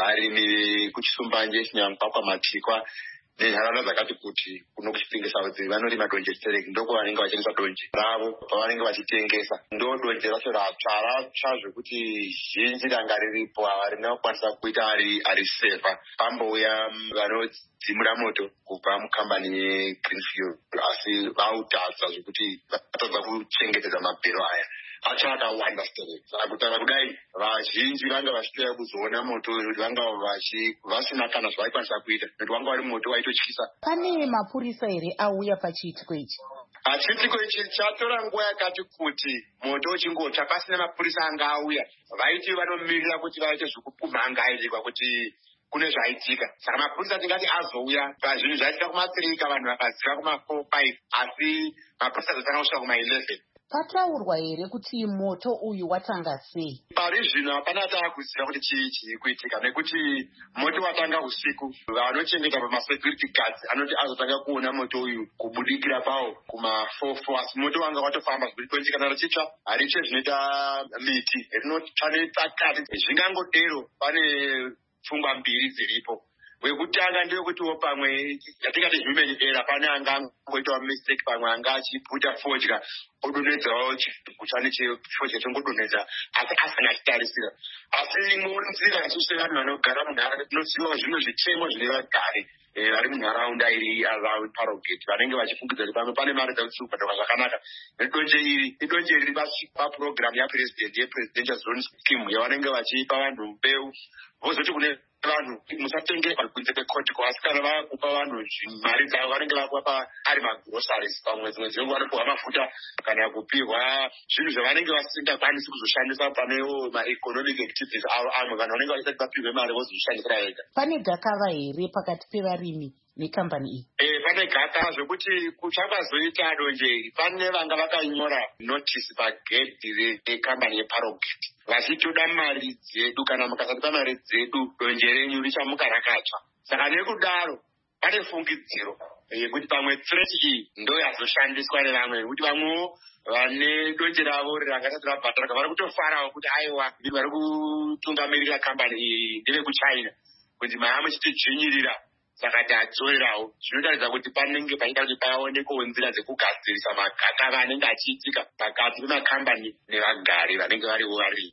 Varimi kuchisumbanje chinyamupakwa matikwa nenharaunda dzakati kuti kuno kuchipinge South vanorima donje stereki ndoko vanenge vachendesa donje ravo pavanenge vachitengesa. Ndo donje racho ratsva zvekuti zhinji ranga riripo haringakwanisa kuita ari sefa. Pambouya vanodzimura moto kubva mukambani yeGreenfield asi vautadza zvekuti vatadza kuchengetedza mabhero aya. Acha akawanda stereki. Saka kutaura kudai vazhinji vanga vachitoya kuzoona moto uyu kuti vanga vasina kana zvavaikwanisa kuita nekuti wanga wari moto waitotyisa. Pane mapurisa here auya pachiitiko ichi? Chiitiko ichi chatora nguva yakati kuti moto uchingotsva pasina mapurisa anga auya. Vaiti vanomirira kuti vaite zvekukumhangaidzwa kuti kune zvaitika. Saka mapurisa tingati azouya pazvinhu zvaitika kuma3 vanhu vakadzika kuma4-5 asi mapurisa dzatanga kusvika kuma11. Pataurwa here kuti moto uyu watanga sei? Pari zvino hapana taakuziva kuti chii chiri kuitika nekuti moto watanga usiku. Vanochengeta pamasecurity guards anoti azotanga kuona moto uyu kubudikira pawo kuma4 asi moto wanga watofamba zvekuti donje kana richitsva hariche zvinoita miti rinotsva netsakati. Zvingangodero pane pfungwa mbiri dziripo. Wekutanga ndeyekutiwo pamwe yatingati human error pane angangoitawo mistake pamwe anga achiputa fodya odonedzawo chikuchani chefodya chongodonedza asi asina achitarisira. Asi munzira yachise vanhu vanogara munharaunda tinozivawo zvimwe zvitemo zvine vagari vari munharaunda iri around Parrogate vanenge vachifungidza kuti pamwe pane mari dzautsiri kubhadharwa zvakanaka. Donje iri idonje riri paprogramu yapresident yepresidential zone scheme yavanenge vachipa vanhu mbeu vozoti kune vanhu musatengera kunze kwekotiko asi kana vakupa vanhu mari dzavo vanenge vakupa ari magrosaries pamwe dzimwe dzenguva vanopiwa mafuta kana kupihwa zvinhu zvavanenge vasingakwanisi kuzoshandisa panewo maeconomic activities avo amwe vanhu vanenge vachitati vapihwe mari vozozvishandisira vega. Pane gakava here pakati pevarimi nekambani iyi? Pane gakava zvekuti kuchakazoita donje iri pane vanga vakanyora notice pagedhi rekambani yeParrogate vachitoda mari dzedu kana mukasati pamari dzedu donje renyu richamuka rakatsva. Saka nekudaro pane fungidziro yekuti pamwe threat iyi ndo yazoshandiswa nevamwe nekuti vamwewo vane donje ravo rangasati rabhadharwa vari kutofarawo kuti aiwa vari kutungamirira kambani iyi ndevekuChina kuti maa muchitidzvinyirira. Saka tadzorerawo zvinotaridza kuti panenge paita kuti paonekwewo nzira dzekugadzirisa magakava anenge achiitika pakati pemakambani nevagari vanenge varivo vari.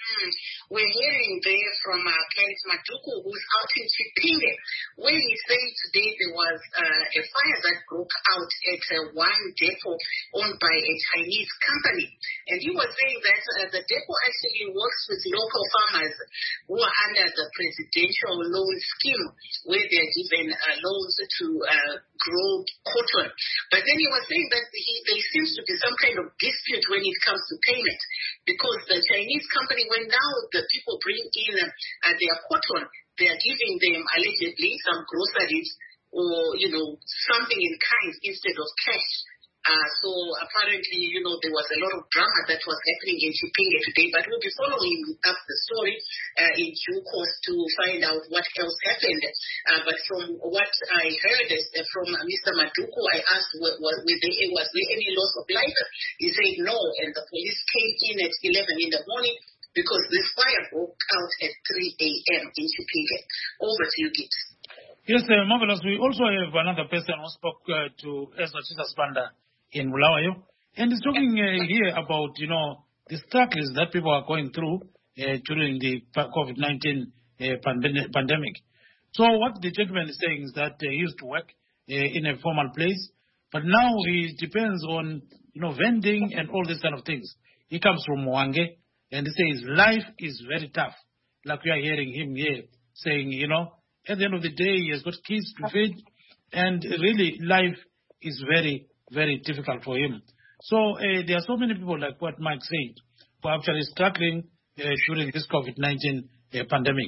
We're hearing there from Clarice Madhuku, who's out in Chipinge, where he said today there was a fire that broke out at one depot owned by a Chinese company. And he was saying that the depot actually works with local farmers who are under the presidential loan scheme, where they're given loans to grow cotton. But then he was saying that there seems to be some kind of dispute when it comes to payment, because the Chinese company, when now the people bring in their cotton, they are giving them allegedly some groceries or, something in kind instead of cash. So apparently, there was a lot of drama that was happening in Chipinge today, but we'll be following up the story in due course to find out what else happened. But from what I heard from Mr. Maduku, I asked was there any loss of life? He said no, and the police came in at 11 in the morning because this fire broke out at 3 a.m. in Chipinge. Over to you, Gibbs. Yes, marvelous. We also have another person who spoke to Ezra Chisaspanda in Bulawayo, and he's talking here about, the struggles that people are going through during the COVID-19 pandemic. So what the gentleman is saying is that he used to work in a formal place, but now he depends on, vending and all these kind of things. He comes from Mwange, and he says life is very tough. Like we are hearing him here saying, at the end of the day, he has got kids to feed, and really life is very, very difficult for him. So there are so many people, like what Mike said, who are actually struggling during this COVID-19 pandemic.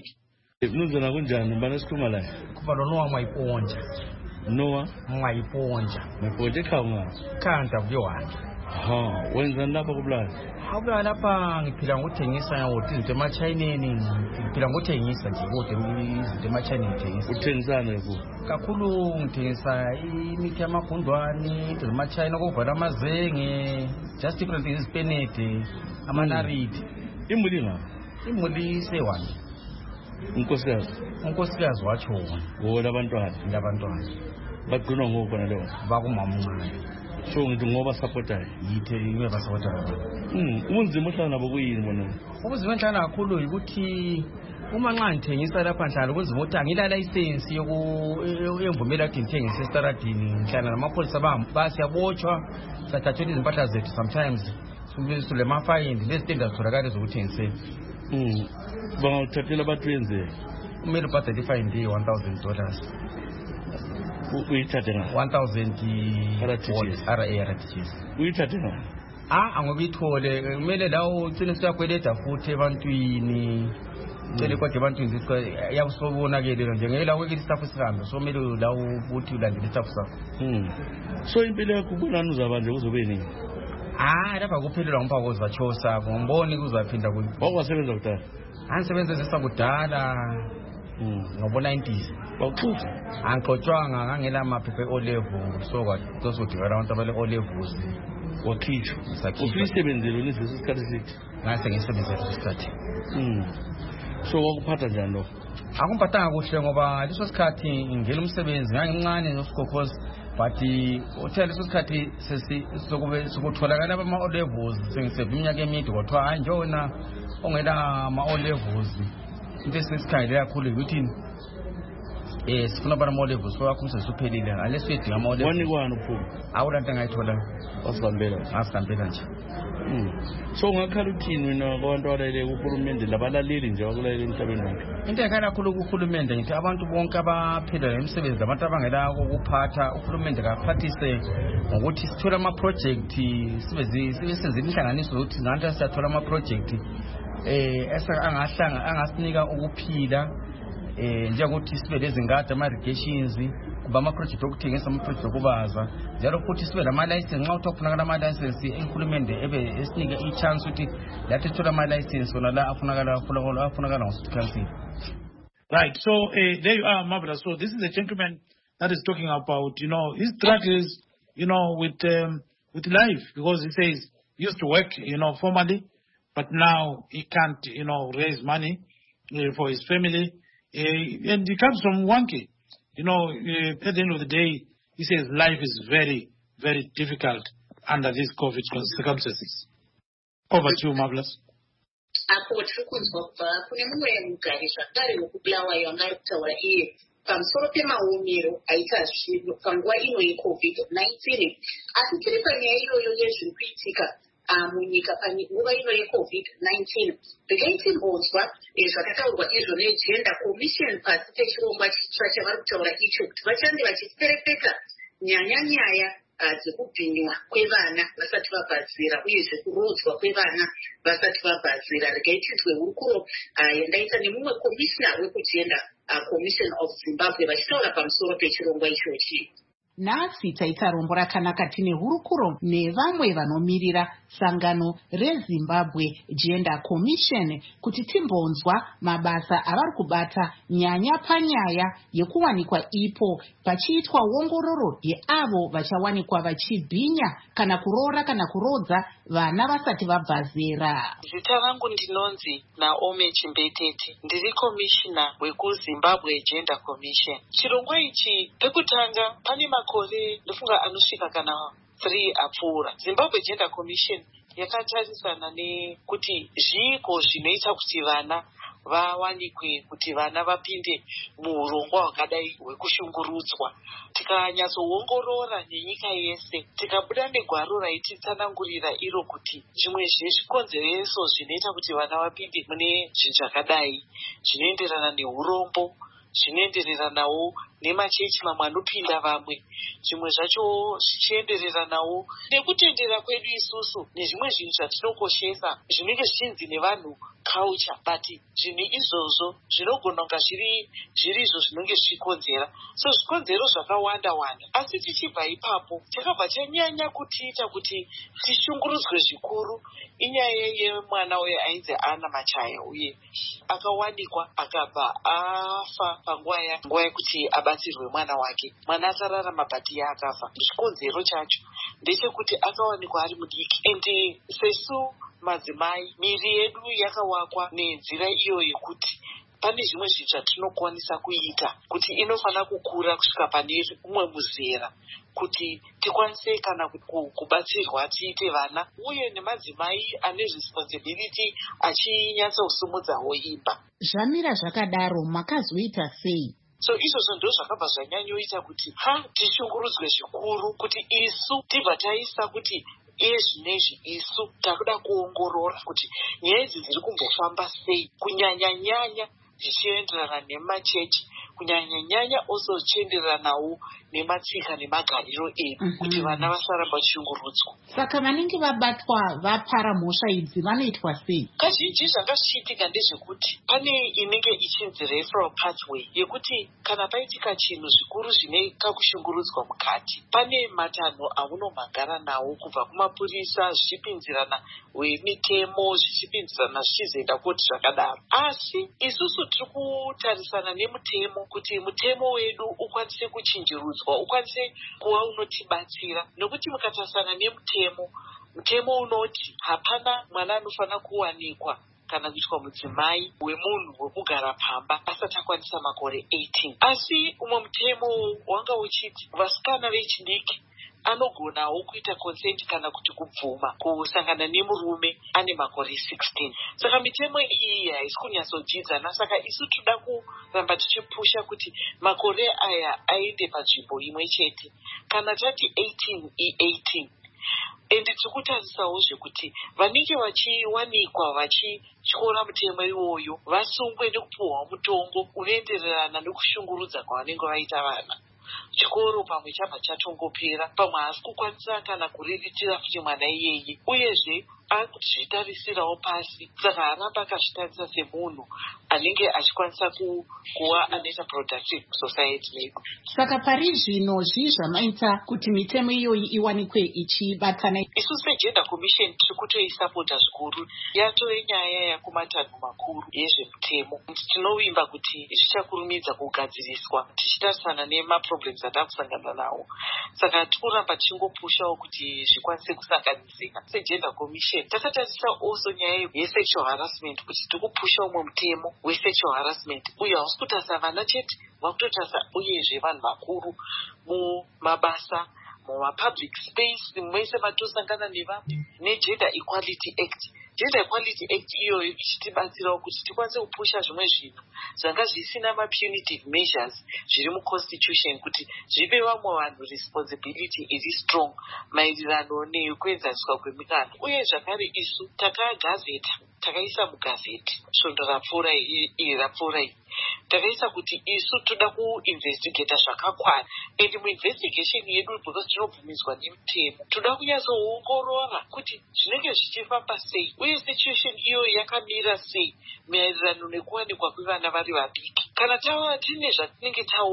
Noah maiponja kanta byowana wenza lapha kubulala awula lapha ngiphila ngokuthengisa izinto emachineni ngiphila ngokuthengisa nje kodwa izinto emachineni ngithengisa uthengisana ku kakhulu ngithengisa imithi yamagundwane izinto emachina kovala amazenge just different things penede amanariti imuli ngapha imuli sewani unkosikazi watsho wona labantwana bagcina ngokona leyo bakumama uncane so ngithi ngoba supportayo yithe ibe basupportayo ubunzima ohlala nabo kuyini bona ubunzima enhlala kakhulu ukuthi uma nxa ngithengisa lapha nhlala ubunzima ukuthi angila license yemvumela ukuthi ngithengise estaradini nhlala namapholisa basiyabotshwa sathathela izimpahla zethu sometimes sule mafayini lezitenda zitholakala zokuthengisela bangawuthathela abantu yenze kumele ubhadele ifine day $1,000 uyithathe nga $1,000 RTGS uyithathe nga angokuyithole kumele lawo ugcine siyakweleda futhi ebantwini cele kodwa ebantwini yakusobonakele nje ngeke lawo kwekile staff sihambe so kumele lawo ukuthi ulandele staff sakho so impilo yakho kubonani uzabanje uzobe nini lapha kuphelelwa ngomphako uzatshosa ngomboni kuzaphinda wakwasebenza kudala angisebenza sesakudala ngobo-90s bawuxutha angixotshwanga ngangela amaphepha e-O-level so kwatosodingela abantu abale-O-levels wakhitshwa usuyisebenzele unizesi isikhathi esithi ngase ngisebenzele isikhathi so wakuphatha njani lokho akumphathanga kuhle ngoba leso sikhathi ngingela umsebenzi ngangimncane nosikokhozi but uthe leso sikhathi sokutholakala ama-O-levels sengiseva iminyaka emide kwathiwa hayi njona ongela ama-O-levels into esisikhangelela kakhulu yikuthini sifuna abantu ama-O-levels so wakho umsebenzi uphelile unless uyedinga ama-O-levels wanikwani uphuma awula nto engayithola ngasihambela nje so ungakhala uthini wena kwabantu abalalele kuhulumende labalaleli nje wakulaleli emhlabeni wonke into engakhala kakhulu kuhulumende ngithi abantu bonke abaphila nemisebenzi abantu abangela ukuphatha uhulumende kaphathise ngokuthi sithola ama-projekthi sibe senze inhlanganiso zokuthi ngathi siyathola ama-projekthi angasinika ukuphila njengokuthi sibe lezingadi ama-irrigations kuba ama-project okuthengisa ama-project okubaza njalo futhi sibe lama-license nxa uthi afunakala ama-license uhulumende ebe esinike i-chance ukuthi lathi thola ama-license wona la afunakala ngo-city council. Right, so there you are, Marvelous. So this is a gentleman that is talking about, his struggles, with life, because he says he used to work, formally, but now he can't, raise money for his family. And he comes from Wanke. At the end of the day, he says life is very, very difficult under these COVID circumstances. Over to you, Marvelous. Pamusoro pemaomero aita zvinhu panguva ino yeCovid-19 asi tiri panyaya iyoyo yezviri kuitika munyika panguva ino yeCovid-19 ndakaitimbodzwa zvakataurwa izvo neGender Commission pasi pechirongwa chitsva chavari kutaura icho kuti vachange vachiterepeka nyaya dzekubhinywa kwevana vasati vabhadzira uyezve kurodzwa kwevana vasati vabhadzira rekaitidzwe hurukuro yandaita nemumwe komishina wekugender Commission of Zimbabwe vachitaura pamusoro pechirongwa ichochi. Nhasi taita rombo rakanaka tine hurukuro nevamwe vanomirira sangano reZimbabwe Gender Commission kuti timbonzwa mabasa avari kubata nyanya panyaya yekuwanikwa ipo pachiitwa ongororo yeavo vachawanikwa vachibhinya kana kuroora kana kurodza vana vasati vabva zera. Zita rangu ndinonzi Naomi Chimbetete, ndiri komishina wekuZimbabwe Gender Commission. Chirongwa ichi pekutanga pane makore ndofunga anosvika kana 3 apfuura. Zimbabwe Gender Commission yakatarisana nekuti zviiko zvinoita kuti vana vawanikwe, kuti vana vapinde muurongwa hwakadai hwekushungurudzwa. Tikanyatsoongorora nenyika yese, tikabuda negwaro raititsanangurira iro kuti zvimwe zvezvikonzereso zvinoita kuti vana vapinde mune zvinhu zvakadai zvinoenderana neurombo, zvinoendereranawo nemachechi mamwe anopinda vamwe, zvimwe zvacho zvichiendereranawo nekutendera kwedu isusu nezvimwe zvinhu zvatinokoshesa zvinenge zvichinzi nevanhu culture, but zvinhu izvozvo zvinogona kunga zviri izvo zvinenge zvichikonzera. So zvikonzero zvakawanda wanda, asi tichibva ipapo chakabva chanyanya kutiita kuti tishungurudzwe zvikuru inyaya yemwana uyo ainzi Ana Machaya, uye akawanikwa akabva afa panguva yekuti abatsirwe mwana wake. Mwana akararama bhati akafa. Chikonzero chacho ndechekuti akawanikwa ari mudiki, ende sesu madzimai miri yedu yakawakwa nenzira iyo yekuti pane zvimwe zvinhu zvatinokwanisa kuita kuti inofana kukura kusvika pane umwe muzera kuti tikwanise kana kubatsirwa tiite vana, uye nemadzimai ane responsibility achinyatsosimudzawo imba. Zvamira zvakadaro makazoita sei? So izvozvo ndo zvakabva zvanyanyoita kuti tishungurudzwe zvikuru kuti isu tibva taisa kuti zvinezvi isu takuda kuongorora kuti nyaya idzi dziri kumbofamba sei, kunyanya-nyanya zvichienderana nemachechi, kunyanya-nyanya also zvichienderanawo nematsika nemagariro edu kuti vana vasaramba vachishungurudzwa. Saka vanenge vabatwa vapara mhosva idzi vanoitwa sei? Kazhinji zvanga zvichiitika ndezvekuti pane inenge ichinzi referral pathway yekuti kana paitika chinhu zvikuru zvine kakushungurudzwa mukati, pane matanho amunomhangara nawo kubva kumapurisa zvichipinzirana wemitemo zvichipinzirana zvichizoenda koti zvakadaro. Asi isusu tiri kutarisana nemutemo kuti mutemo wedu ukwanise kuchinjirudzwa, ukwanise kuva unotibatsira, nokuti mukatarisana nemutemo, mutemo unoti hapana mwana anofanira kuwanikwa kana kuitwa mudzimai wemunhu wekugara pamba asati akwanisa makore 18. Asi umwe mutemo wanga uchiti vasikana vechidiki anogonawo kuita consent kana kuti kubvuma kusangana nemurume ane makore 16. Saka mitemo iyi haisi kunyatsodzidzana, saka isu toda kuramba tichipusha kuti makore aya aende panzvimbo imwe chete. Kana tati 18 i18, ende tiri kutarisawo zvekuti vanenge vachiwanikwa vachityora mutemo iwoyo vasungwe nekupuhwa mutongo unoendererana nekushungurudza kwavanenge vaita vana. Chikoro pamwe chabva chatongopera, pamwe haasi kukwanisa kana kuriritira futi mwana iyeye, uyezve ari kutizvitarisirawo pasi, saka haramba akazvitarisa semunhu anenge achikwanisa kuva anoita productive society medu. Saka pari zvino zvii zvamaita kuti mitemo iyoyi iwanikwe ichibatana? Isu seGender Commission tiri kutoisapota zvikuru, yatove nyaya yakumatanho makuru yezvemutemo. Tinovimba kuti zvichakurumidza kugadziriswa tichitarisana nemaproblems atakusangana nawo. Saka tikuramba tichingopushawo kuti zvikwanise kusanganisika. SeGender Commission takatarisa also nyaya yesexual harassment, kuti tikupusha umwe mutemo wesexual harassment, uye hausi kutarisa vana chete, vakutotarisa uyezve vanhu vakuru mumabasa, mumapublic space, mwese matosangana nevamwe, neGender Equality Act. Gender Equality Act iyoyo ichitibatsirawo kuti tikwanise kupusha zvimwe zvinhu zvanga zvisina mapunitive measures zviri muconstitution, kuti zvipe vamwe vanhu responsibility iri strong maererano nekuenzaniswa kwemikana. Uye zvakare isu takagazeta, takaisa mugazeti svondo rapfuura iyi takaisa kuti isu toda kuinvestigata zvakakwana, and muinvestigation yedu because tinobvumidzwa nemutemo toda kunyatsoongorora kuti zvinenge zvichifamba sei uye situation iyo yakamira sei maererano nekuwanikwa kwevana vari vadiki. Kana tava tine zvatinenge taona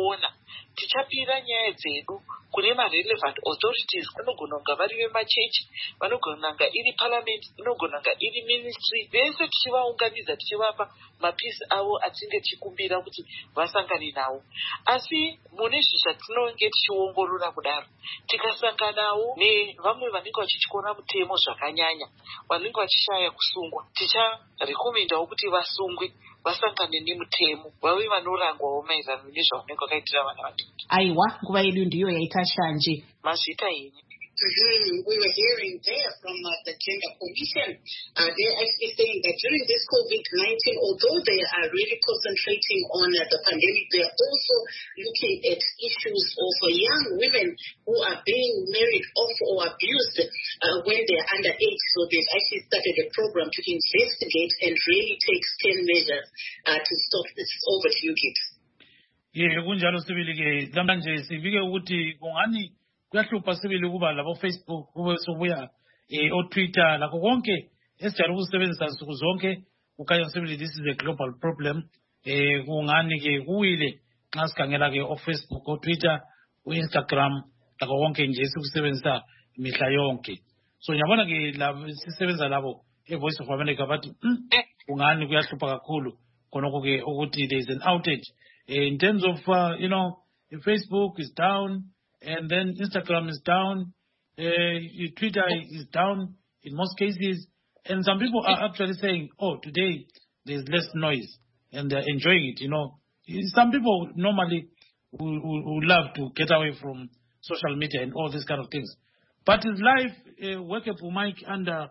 tichapira nyaya dzedu kune ma-relevant authorities. Vanogona kunga vari vemachechi, vanogona kunga iri parliament, vanogona kunga iri ministry. Vese tichivaunganidza tichivapa mapisi avo atinge tichikumbira kuti vasangane nawo. Asi mune zvatinonge tichiongorora kudaro, tikasanganawo nevamwe vanenge vachityora mutemo zvakanyanya, vanenge vachishaya kusungwa, ticharekomendawo kuti vasungwe, vasangane nemutemo, vave vanorangwawo maererano nezvavanenge vakaitira vana vadiki. Aiwa, nguva yedu ndiyo yaita shanje. Mazvita yenyu. We were hearing there from the Gender Commission. They're actually saying that during this COVID-19, although they are really concentrating on the pandemic, they are also looking at issues of young women who are being married off or abused when they are underage. So they've actually started a program to investigate and really take 10 measures to stop this. Over to you, kids. Yeah, kunjalo sibili ke namanje sivike ukuthi kungani kuyahlupha sibili kuba labo Facebook kube sobuya o Twitter lakho konke esijalo ukusebenzisa nsuku zonke ukaya sibili this is a global problem kungani ke kuwile xa sikhangela ke o Facebook o Twitter o Instagram lakho konke nje sikusebenzisa imihla yonke. So ngiyabona ke labo sisebenza labo eVoice of America bathi kungani kuyahlupha kakhulu konoko ke ukuthi there is an outage in terms of Facebook is down. And then Instagram is down, Twitter is down in most cases. And some people are actually saying, oh, today there's less noise and they're enjoying it, Some people normally would love to get away from social media and all these kind of things. But is life workable, Mike, under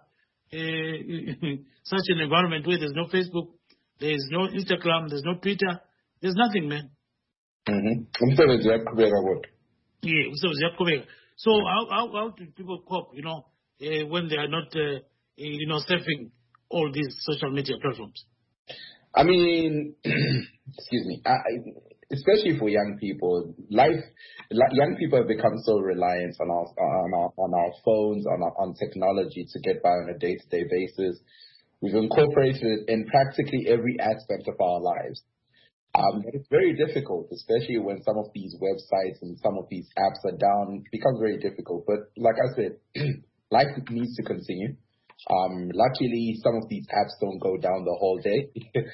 such an environment where there's no Facebook, there's no Instagram, there's no Twitter, there's nothing, man. Yeah, so how do people cope, when they are not, surfing all these social media platforms? I mean, excuse me, especially for young people, young people have become so reliant on our phones, on technology to get by on a day-to-day basis. We've incorporated it in practically every aspect of our lives. It's very difficult, especially when some of these websites and some of these apps are down. It becomes very difficult. But like I said, life needs to continue. Luckily, some of these apps don't go down the whole day.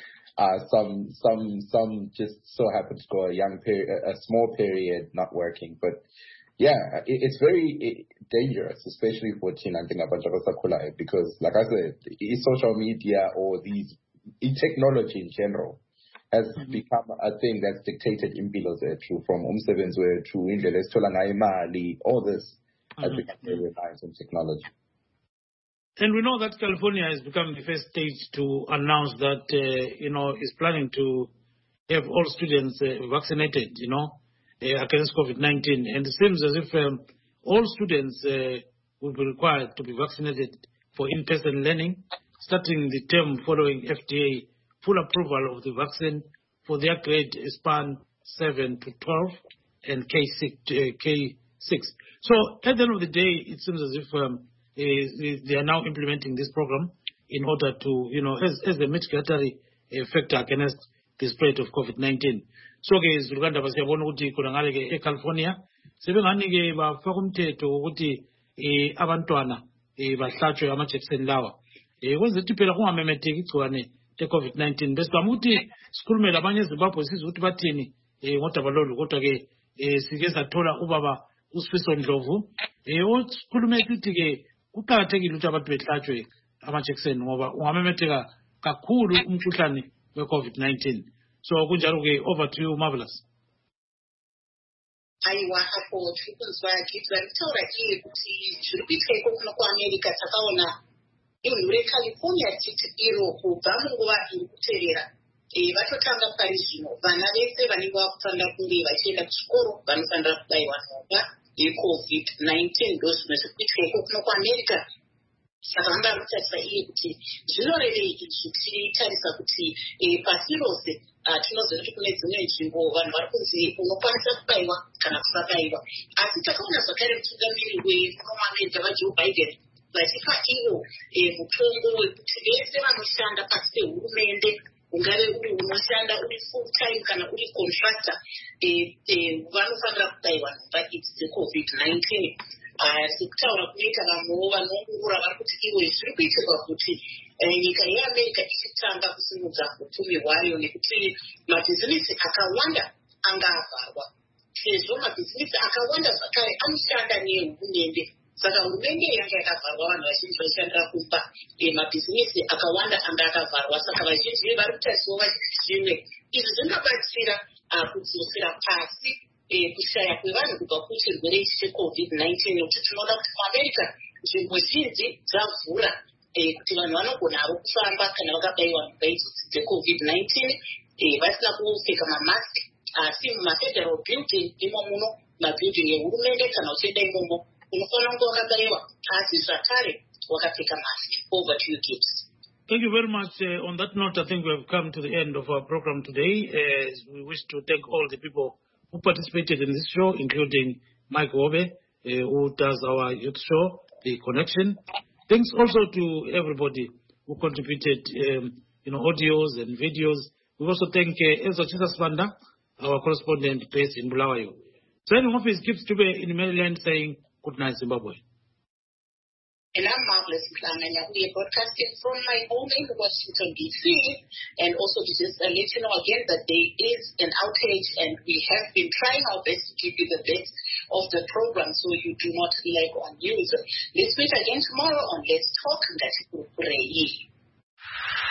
Some just so happen to go a small period not working. But yeah, it's very dangerous, especially for China because, like I said, social media or technology in general has become a thing that's dictated in impilo zethu, from umsebenzi wethu, indlela esithola ngayo imali, all this has become very reliant on technology. And we know that California has become the first state to announce that, is planning to have all students vaccinated, against COVID-19. And it seems as if all students will be required to be vaccinated for in-person learning, starting the term following FDA full approval of the vaccine for their grade span 7 to 12 and K6. So at the end of the day, it seems as if they are now implementing this program in order to, as a mitigatory factor against the spread of COVID-19. So ke Uganda basiyabona ukuthi khona ngale ke eCalifornia sebengani ke bafaka umthetho ukuthi abantwana bahlatshwe amajekiseni lawa. Kwenza ukuthi phela kungamemetheki igciwane le-COVID-19 besizama ukuthi sikhulume labanye eZimbabwe sizwe ukuthi bathini ngodaba lolu, kodwa ke sike sathola ubaba uSifiso Ndlovu sikhulume ukuthi ke kuqakathekile ukuthi abantu behlatshwe amajekiseni ngoba ungamemetheka kakhulu umkhuhlane we-COVID-19. So kunjalo ke, over to you, Marvelous. Aiwa hapo tulikunzwa kitu alitaura kile kuti zviripitika kuno kuAmerica takaona imwe California titi iro kubva munguva iri kuterera vatotanga pari zvino vana vese vanenge vakutanga kunge vachienda kuchikoro vanofanira kubaiwa nhomba yeCovid-19 ndozvimwe zvirikuitika kuno kuAmerica. Saka vanga vakutarisa iye kuti zvinorevei izvi tichitarisa kuti pasi rose tinoziva kuti kune dzimwe nzvimbo vanhu vari kunzi unokwanisa kubaiwa kana kusabaiwa, asi takaona zvakare mutungamiri wemuAmerica vaJoe Biden vachipa ivo mutongo wekuti vese vanoshanda pasi pehurumende ungave uri unoshanda uri full time kana uri contractor vanofanira kubayiwa nhomba idzi dzeCovid-19. Sekutaura kunoita vamwewo vanoongorora vari kuti ivo zviri kuitirwa kuti nyika yeAmerica ichitanga kusimudza upfumi hwayo, nekuti mabhizinisi akawanda angavharwa, sezvo mabhizinisi akawanda zvakare anoshanda nehurumende. Saka hurumende yanga yakavharwa, vanhu vazhinji vaishandira kumba, mabhizinisi akawanda anga akavharwa. Saka vazhinji vari kutariswa vachiti zvimwe izvi zvingabatsira kudzosera pasi kushaya kwevanhu kubva kuchirwere ichi cheCovid-19, nekuti tinoda kuti muAmerica nzvimbo zhinji dzavhura kuti vanhu vanogonavo kufamba kana vakabayiwa nhomba idzodzi dzeCovid-19 vasina kupfeka mamasiki. Asi mumafederal building imo muno mabuilding ehurumende kana uchienda imomo unofanira kunge wakabayiwa asi zvakare wakapfeka masiki. Over to you, Gibbs. Thank you very much. On that note, I think we have come to the end of our program today. We wish to thank all the people who participated in this show, including Mike Wobe, who does our youth show, The Connection. Thanks also to everybody who contributed, audios and videos. We also thank Elsa Chisaswanda, our correspondent based in Bulawayo. Signing off is Gibbs Tube in Maryland saying, good night, Zimbabwe. And I'm Marvelous Mhlanga. We are broadcasting from my home in Washington, D.C. And also to just let you know again that there is an outage and we have been trying our best to give you the best of the program so you do not lag on news. Let's meet again tomorrow on Let's Talk.